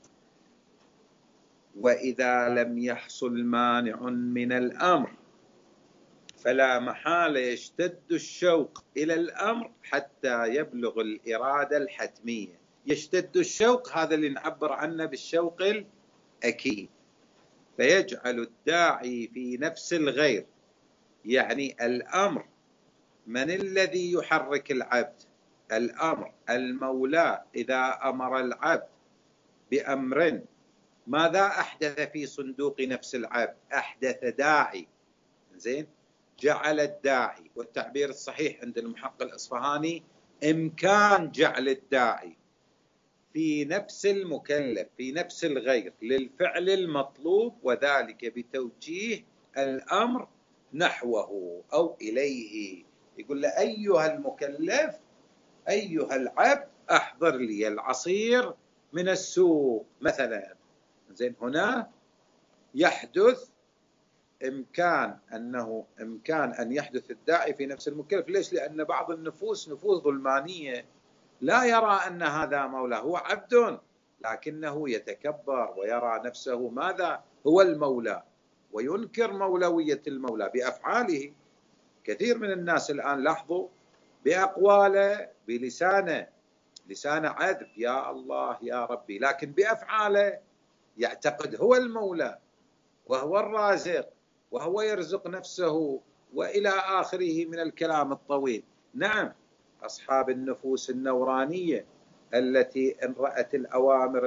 وإذا لم يحصل مانع من الأمر فلا محالة يشتد الشوق إلى الأمر حتى يبلغ الإرادة الحتمية. يشتد الشوق، هذا اللي نعبر عنه بالشوق الأكيد، فيجعل الداعي في نفس الغير. يعني الأمر، من الذي يحرك العبد؟ الأمر، المولى إذا أمر العبد بأمر ماذا أحدث في صندوق نفس العبد؟ أحدث داعي. زين، جعل الداعي، والتعبير الصحيح عند المحقق الأصفهاني إمكان جعل الداعي في نفس المكلف في نفس الغير للفعل المطلوب، وذلك بتوجيه الأمر نحوه أو إليه. يقول له أيها المكلف، أيها العبد، أحضر لي العصير من السوق مثلا. زين، هنا يحدث إمكان أنه إمكان أن يحدث الداعي في نفس المكلف. ليش؟ لأن بعض النفوس نفوس ظلمانية لا يرى أن هذا مولاه، هو عبد، لكنه يتكبر ويرى نفسه ماذا؟ هو المولى، وينكر مولوية المولى بأفعاله. كثير من الناس الآن لاحظوا بأقواله بلسانه لسان عذب، يا الله يا ربي، لكن بأفعاله يعتقد هو المولى وهو الرازق وهو يرزق نفسه وإلى آخره من الكلام الطويل. نعم، أصحاب النفوس النورانية التي إن رأت الأوامر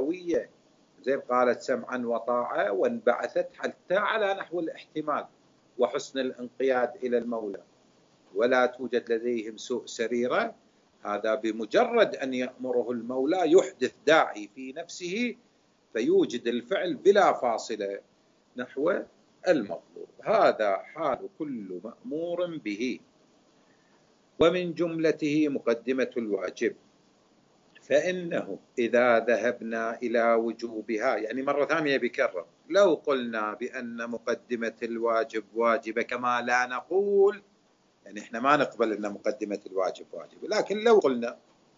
المولوية زي قالت سمعا وطاعة وانبعثت حتى على نحو الاحتمال. وحسن الانقياد إلى المولى ولا توجد لديهم سوء سريرة، هذا بمجرد أن يأمره المولى يحدث داعي في نفسه فيوجد الفعل بلا فاصلة نحو المطلوب. هذا حال كل مأمور به. ومن جملته مقدمة الواجب، فإنه إذا ذهبنا إلى وجوبها، يعني مرة ثانية بكرر، لو قلنا بأن مقدمة الواجب واجبة كما لا نقول، يعني إحنا ما نقبل أن مقدمة الواجب واجبة، لكن لو قلنا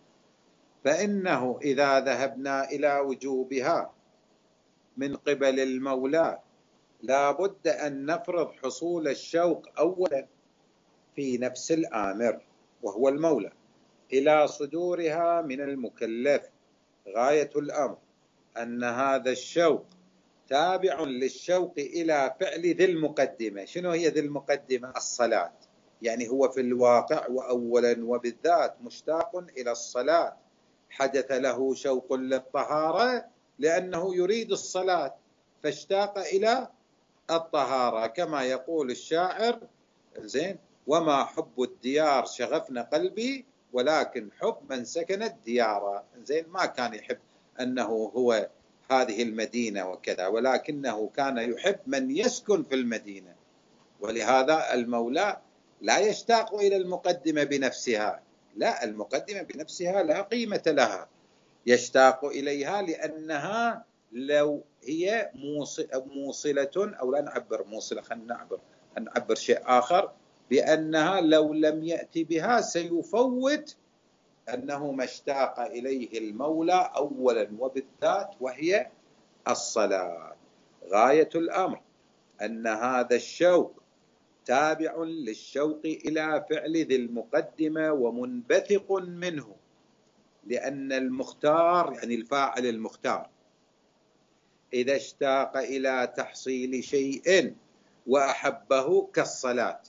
فإنه إذا ذهبنا إلى وجوبها من قبل المولى لا بد أن نفرض حصول الشوق أولا في نفس الآمر وهو المولى إلى صدورها من المكلف. غاية الأمر أن هذا الشوق تابع للشوق إلى فعل ذي المقدمة. شنو هي ذي المقدمة؟ الصلاة. يعني هو في الواقع وأولا وبالذات مشتاق إلى الصلاة، حدث له شوق للطهارة لأنه يريد الصلاة فاشتاق إلى الطهارة، كما يقول الشاعر زين: وما حب الديار شغفنا قلبي ولكن حب من سكن الديار. زين، ما كان يحب أنه هو هذه المدينة وكذا، ولكنه كان يحب من يسكن في المدينة. ولهذا المولى لا يشتاق إلى المقدمة بنفسها، لا، المقدمة بنفسها لا قيمة لها، يشتاق إليها لأنها لو هي موصلة، أو لا نعبر موصلة، خلينا نعبر نعبر شيء آخر، بأنها لو لم يأتي بها سيفوت أنه ما اشتاق إليه المولى أولا وبالذات وهي الصلاة. غاية الأمر أن هذا الشوق تابع للشوق إلى فعل ذي المقدمة ومنبثق منه، لأن المختار يعني الفاعل المختار إذا اشتاق إلى تحصيل شيء وأحبه كالصلاة،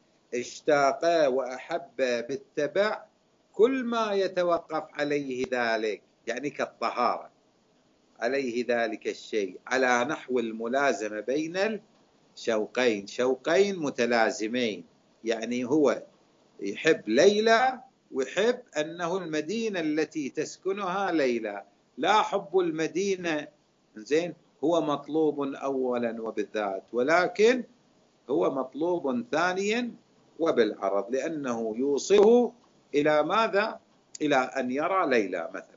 اشتاق وأحب بالتبع كل ما يتوقف عليه ذلك، يعني كالطهارة عليه ذلك الشيء، على نحو الملازمة بين الشوقين، شوقين متلازمين. يعني هو يحب ليلى ويحب أنه المدينة التي تسكنها ليلى، لا حب المدينة زين هو مطلوب أولا وبالذات، ولكن هو مطلوب ثانيا وبالعرض، لأنه يوصله إلى ماذا؟ إلى أن يرى ليلى مثلا.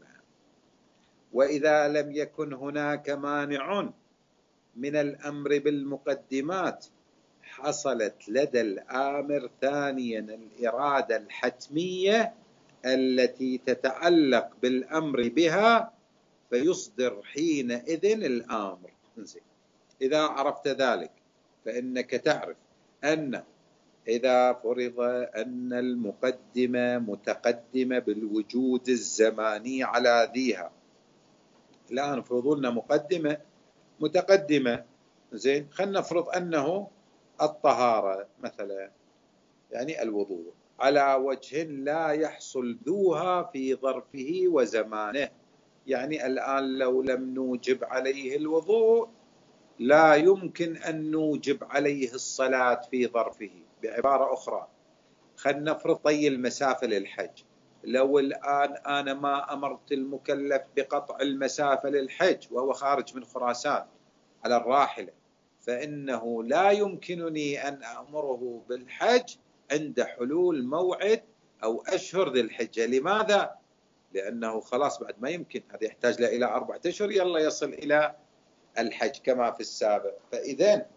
وإذا لم يكن هناك مانع من الأمر بالمقدمات حصلت لدى الآمر ثانيا الإرادة الحتمية التي تتعلق بالأمر بها، فيصدر حينئذ الآمر. إذا عرفت ذلك فإنك تعرف أن إذا فرض أن المقدمة متقدمة بالوجود الزماني على ذيها، الآن فرضوا لنا مقدمة متقدمة، زين، خلينا نفرض أنه الطهارة مثلا، يعني الوضوء، على وجه لا يحصل ذوها في ظرفه وزمانه. يعني الآن لو لم نوجب عليه الوضوء لا يمكن أن نوجب عليه الصلاة في ظرفه. بعبارة أخرى، خلينا نفرض طي المسافة للحج، لو الآن أنا ما أمرت المكلف بقطع المسافة للحج وهو خارج من خراسان على الراحلة، فإنه لا يمكنني أن أمره بالحج عند حلول موعد أو أشهر ذي الحجة. لماذا؟ لأنه خلاص بعد ما يمكن، هذا يحتاج له إلى أربعة أشهر يلا يصل إلى الحج كما في السابق. فإذا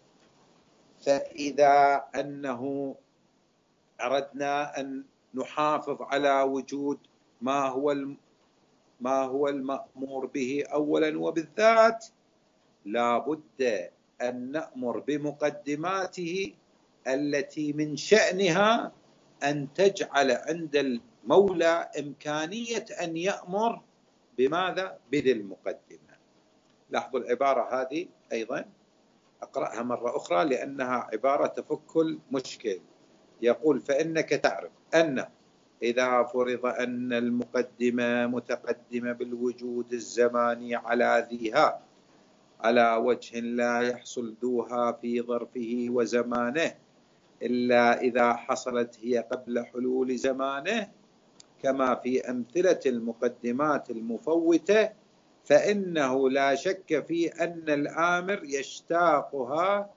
فإذا أنه أردنا أن نحافظ على وجود ما هو ما هو المأمور به أولا وبالذات، لا بد أن نأمر بمقدماته التي من شأنها أن تجعل عند المولى إمكانية أن يأمر بماذا؟ بذي المقدمة. لاحظوا العبارة هذه أيضا أقرأها مرة أخرى لأنها عبارة تفك المشكل. يقول: فإنك تعرف أن إذا فرض أن المقدمة متقدمة بالوجود الزماني على ذيها، على وجه لا يحصل ذوها في ظرفه وزمانه إلا إذا حصلت هي قبل حلول زمانه، كما في أمثلة المقدمات المفوتة، فإنه لا شك في أن الآمر يشتاقها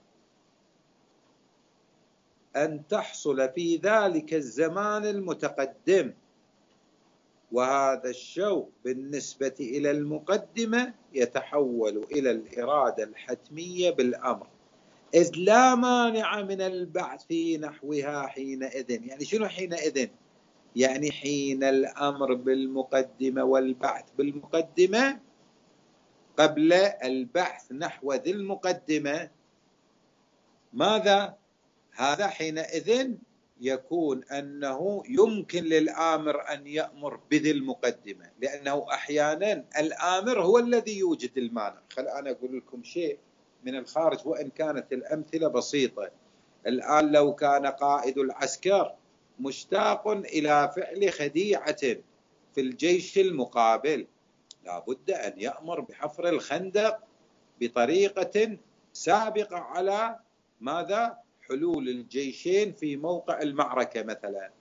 أن تحصل في ذلك الزمان المتقدم، وهذا الشوق بالنسبة إلى المقدمة يتحول إلى الإرادة الحتمية بالأمر، إذ لا مانع من البعث في نحوها حينئذ. يعني شنو حينئذ؟ يعني حين الأمر بالمقدمة والبعث بالمقدمة قبل البحث نحو ذي المقدمة، ماذا؟ هذا حينئذ يكون أنه يمكن للآمر أن يأمر بذي المقدمة، لأنه أحيانا الآمر هو الذي يوجد المانع. خل أنا أقول لكم شيء من الخارج وإن كانت الأمثلة بسيطة. الآن لو كان قائد العسكر مشتاق إلى فعل خديعة في الجيش المقابل، لابد أن يأمر بحفر الخندق بطريقة سابقة على ماذا؟ حلول الجيشين في موقع المعركة مثلا.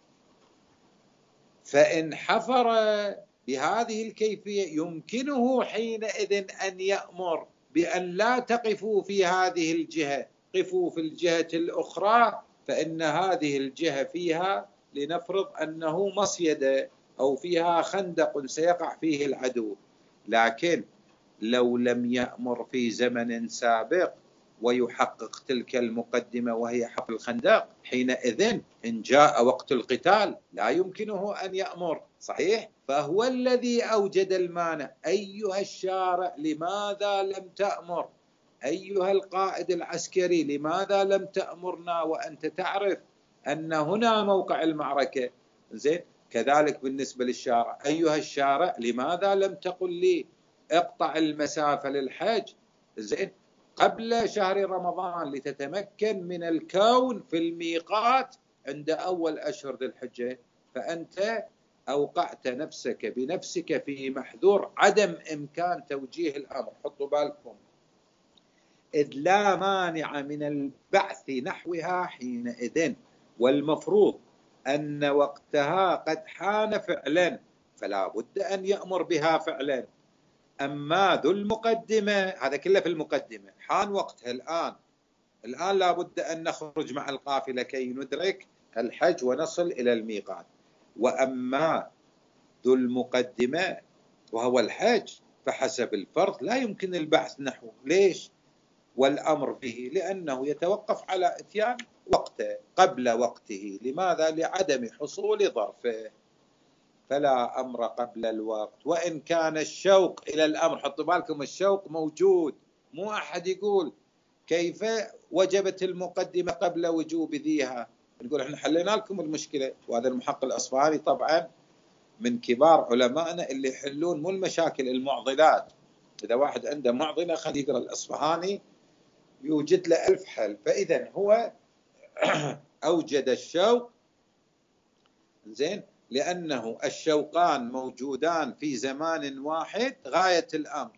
فإن حفر بهذه الكيفية يمكنه حينئذ أن يأمر بأن لا تقفوا في هذه الجهة، قفوا في الجهة الأخرى، فإن هذه الجهة فيها لنفرض أنه مصيدة أو فيها خندق سيقع فيه العدو. لكن لو لم يأمر في زمن سابق ويحقق تلك المقدمة وهي حفر الخندق، حينئذ إن جاء وقت القتال لا يمكنه أن يأمر، صحيح؟ فهو الذي أوجد المانع. أيها الشارع لماذا لم تأمر؟ أيها القائد العسكري لماذا لم تأمرنا وأنت تعرف أن هنا موقع المعركة؟ زين، كذلك بالنسبة للشارع. أيها الشارع لماذا لم تقل لي اقطع المسافة للحج زين قبل شهر رمضان لتتمكن من الكون في الميقات عند أول أشهر ذي الحجة؟ فأنت أوقعت نفسك بنفسك في محذور عدم إمكان توجيه الأمر. حطوا بالكم، إذ لا مانع من البعث نحوها حينئذ، والمفروض أن وقتها قد حان فعلا، فلا بد أن يأمر بها فعلا. أما ذو المقدمة هذا كله في المقدمة، حان وقتها الآن. الآن لا بد أن نخرج مع القافلة كي ندرك الحج ونصل إلى الميقات. وأما ذو المقدمة وهو الحج فحسب الفرض لا يمكن البحث نحوه. ليش؟ والأمر به لأنه يتوقف على إتيان وقته قبل وقته. لماذا؟ لعدم حصول ظرفه، فلا أمر قبل الوقت. وإن كان الشوق إلى الأمر، حطوا بالكم الشوق موجود، مو أحد يقول كيف وجبت المقدمة قبل وجوب ذيها. نقول احنا حلينا لكم المشكلة. وهذا المحقق الأصفهاني طبعا من كبار علمائنا اللي يحلون مو المشاكل المعضلات. إذا واحد عنده معضلة خليه يقرأ الأصفهاني يوجد له ألف حل. فإذا هو أوجد الشوق زين لأنه الشوقان موجودان في زمان واحد غاية الأمر.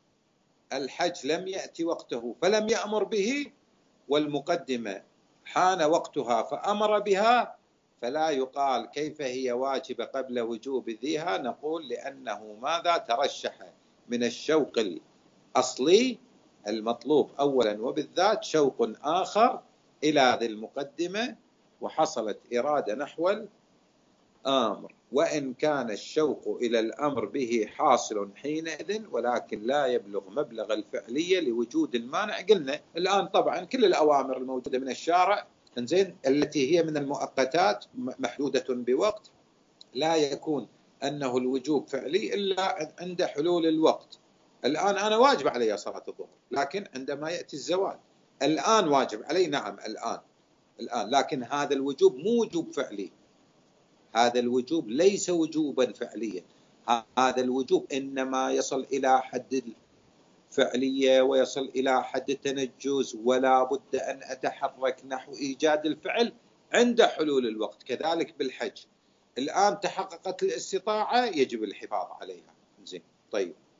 الحج لم يأتي وقته فلم يأمر به، والمقدمة حان وقتها فأمر بها، فلا يقال كيف هي واجبة قبل وجوب ذيها. نقول لأنه ماذا؟ ترشح من الشوق الأصلي المطلوب أولا وبالذات شوق آخر إلى ذي المقدمة، وحصلت إرادة نحو الأمر. وإن كان الشوق إلى الأمر به حاصل حينئذ ولكن لا يبلغ مبلغ الفعلية لوجود المانع. قلنا الآن طبعا كل الأوامر الموجودة من الشارع إنزين التي هي من المؤقتات محدودة بوقت، لا يكون أنه الوجوب فعلي إلا عند حلول الوقت. الآن أنا واجب علي صلاة الظهر، لكن عندما يأتي الزوال الآن واجب علي، نعم الآن الآن لكن هذا الوجوب مو وجوب فعلي. هذا الوجوب ليس وجوبا فعليا. هذا الوجوب إنما يصل إلى حد الفعلية ويصل إلى حد التنجز، ولا بد أن أتحرك نحو إيجاد الفعل عند حلول الوقت. كذلك بالحج الآن تحققت الاستطاعة يجب الحفاظ عليها. زين طيب،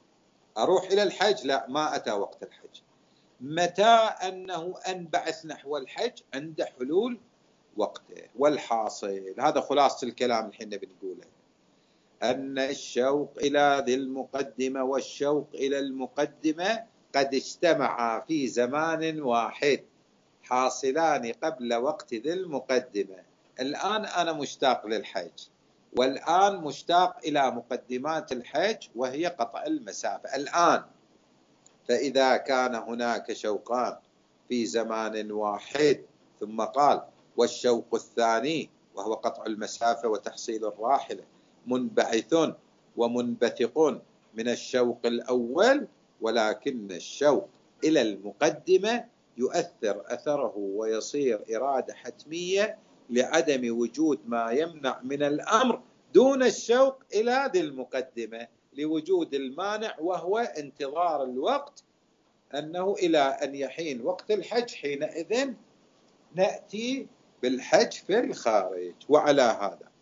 أروح إلى الحج؟ لا، ما أتى وقت الحج. متى أنه أنبعث نحو الحج؟ عند حلول وقته. والحاصل هذا خلاصة الكلام الحين بنقوله، أن الشوق إلى ذي المقدمة والشوق إلى المقدمة قد اجتمعا في زمان واحد، حاصلان قبل وقت ذي المقدمة. الآن أنا مشتاق للحج، والآن مشتاق إلى مقدمات الحج وهي قطع المسافة الآن. فإذا كان هناك شوقان في زمان واحد، ثم قال والشوق الثاني وهو قطع المسافة وتحصيل الراحلة منبعث ومنبثق من الشوق الأول، ولكن الشوق إلى المقدمة يؤثر أثره ويصير إرادة حتمية لعدم وجود ما يمنع من الأمر، دون الشوق إلى ذي المقدمة لوجود المانع وهو انتظار الوقت، أنه إلى أن يحين وقت الحج حينئذ نأتي بالحج في الخارج. وعلى هذا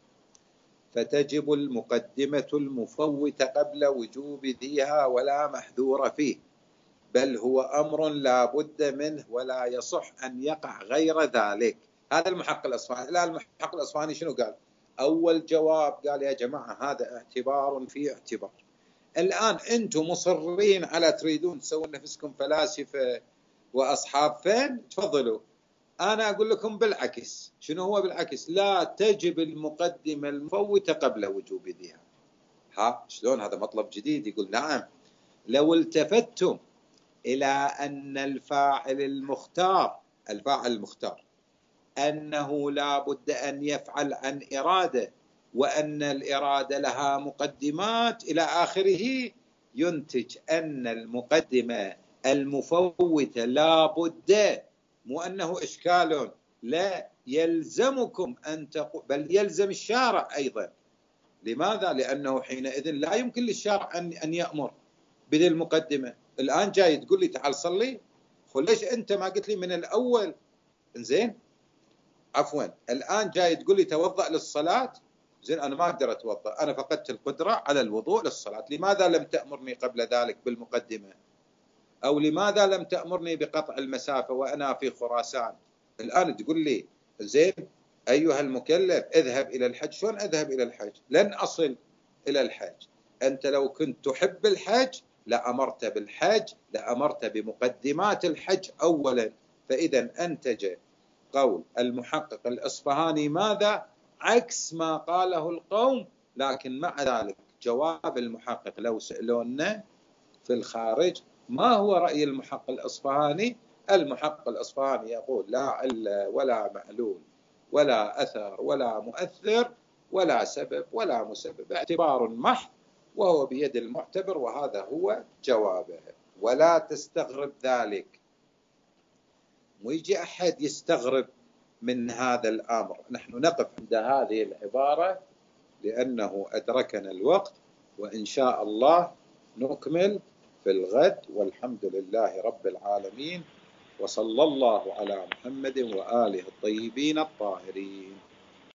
فتجب المقدمة المفوتة قبل وجوب ذيها ولا محذور فيه، بل هو أمر لا بد منه ولا يصح أن يقع غير ذلك. هذا المحقق الأصفهاني. لا، المحقق الأصفهاني شنو قال؟ أول جواب قال يا جماعة هذا اعتبار في اعتبار. الآن أنتم مصرين على تريدون تسوون نفسكم فلاسفة وأصحاب فين؟ تفضلوا. أنا أقول لكم بالعكس. شنو هو بالعكس؟ لا تجب المقدمة المفوتة قبل وجوب ذيها. ها شلون؟ هذا مطلب جديد. يقول نعم، لو التفتتم إلى أن الفاعل المختار الفاعل المختار أنه لا بد أن يفعل عن إرادة، وأن الإرادة لها مقدمات إلى آخره، ينتج أن المقدمة المفوتة لا بد، مو أنه إشكال، لا يلزمكم أن تقول، بل يلزم الشارع أيضا. لماذا؟ لأنه حينئذ لا يمكن للشارع أن يأمر بذي المقدمة. الآن جاي تقول لي تعال صلي، ليش أنت ما قلت لي من الأول؟ إنزين، عفوا، الآن جاي تقول لي توضأ للصلاة، زين أنا ما أقدر أتوضأ، أنا فقدت القدرة على الوضوء للصلاة. لماذا لم تأمرني قبل ذلك بالمقدمة؟ أو لماذا لم تأمرني بقطع المسافة وأنا في خراسان؟ الآن تقول لي زين أيها المكلف اذهب إلى الحج. شلون أذهب إلى الحج؟ لن أصل إلى الحج. أنت لو كنت تحب الحج لأمرت بالحج، لأمرت بمقدمات الحج أولا. فإذا أنتج قول المحقق الأصفهاني ماذا؟ عكس ما قاله القوم. لكن مع ذلك جواب المحقق لو سألونا في الخارج ما هو رأي المحقق الأصفهاني؟ المحقق الأصفهاني يقول لا علة ولا معلول ولا أثر ولا مؤثر ولا سبب ولا مسبب، اعتبار محض وهو بيد المعتبر، وهذا هو جوابه. ولا تستغرب ذلك، مو يجي أحد يستغرب من هذا الأمر. نحن نقف عند هذه العبارة لأنه أدركنا الوقت، وإن شاء الله نكمل في الغد. والحمد لله رب العالمين، وصلى الله على محمد وآله الطيبين الطاهرين.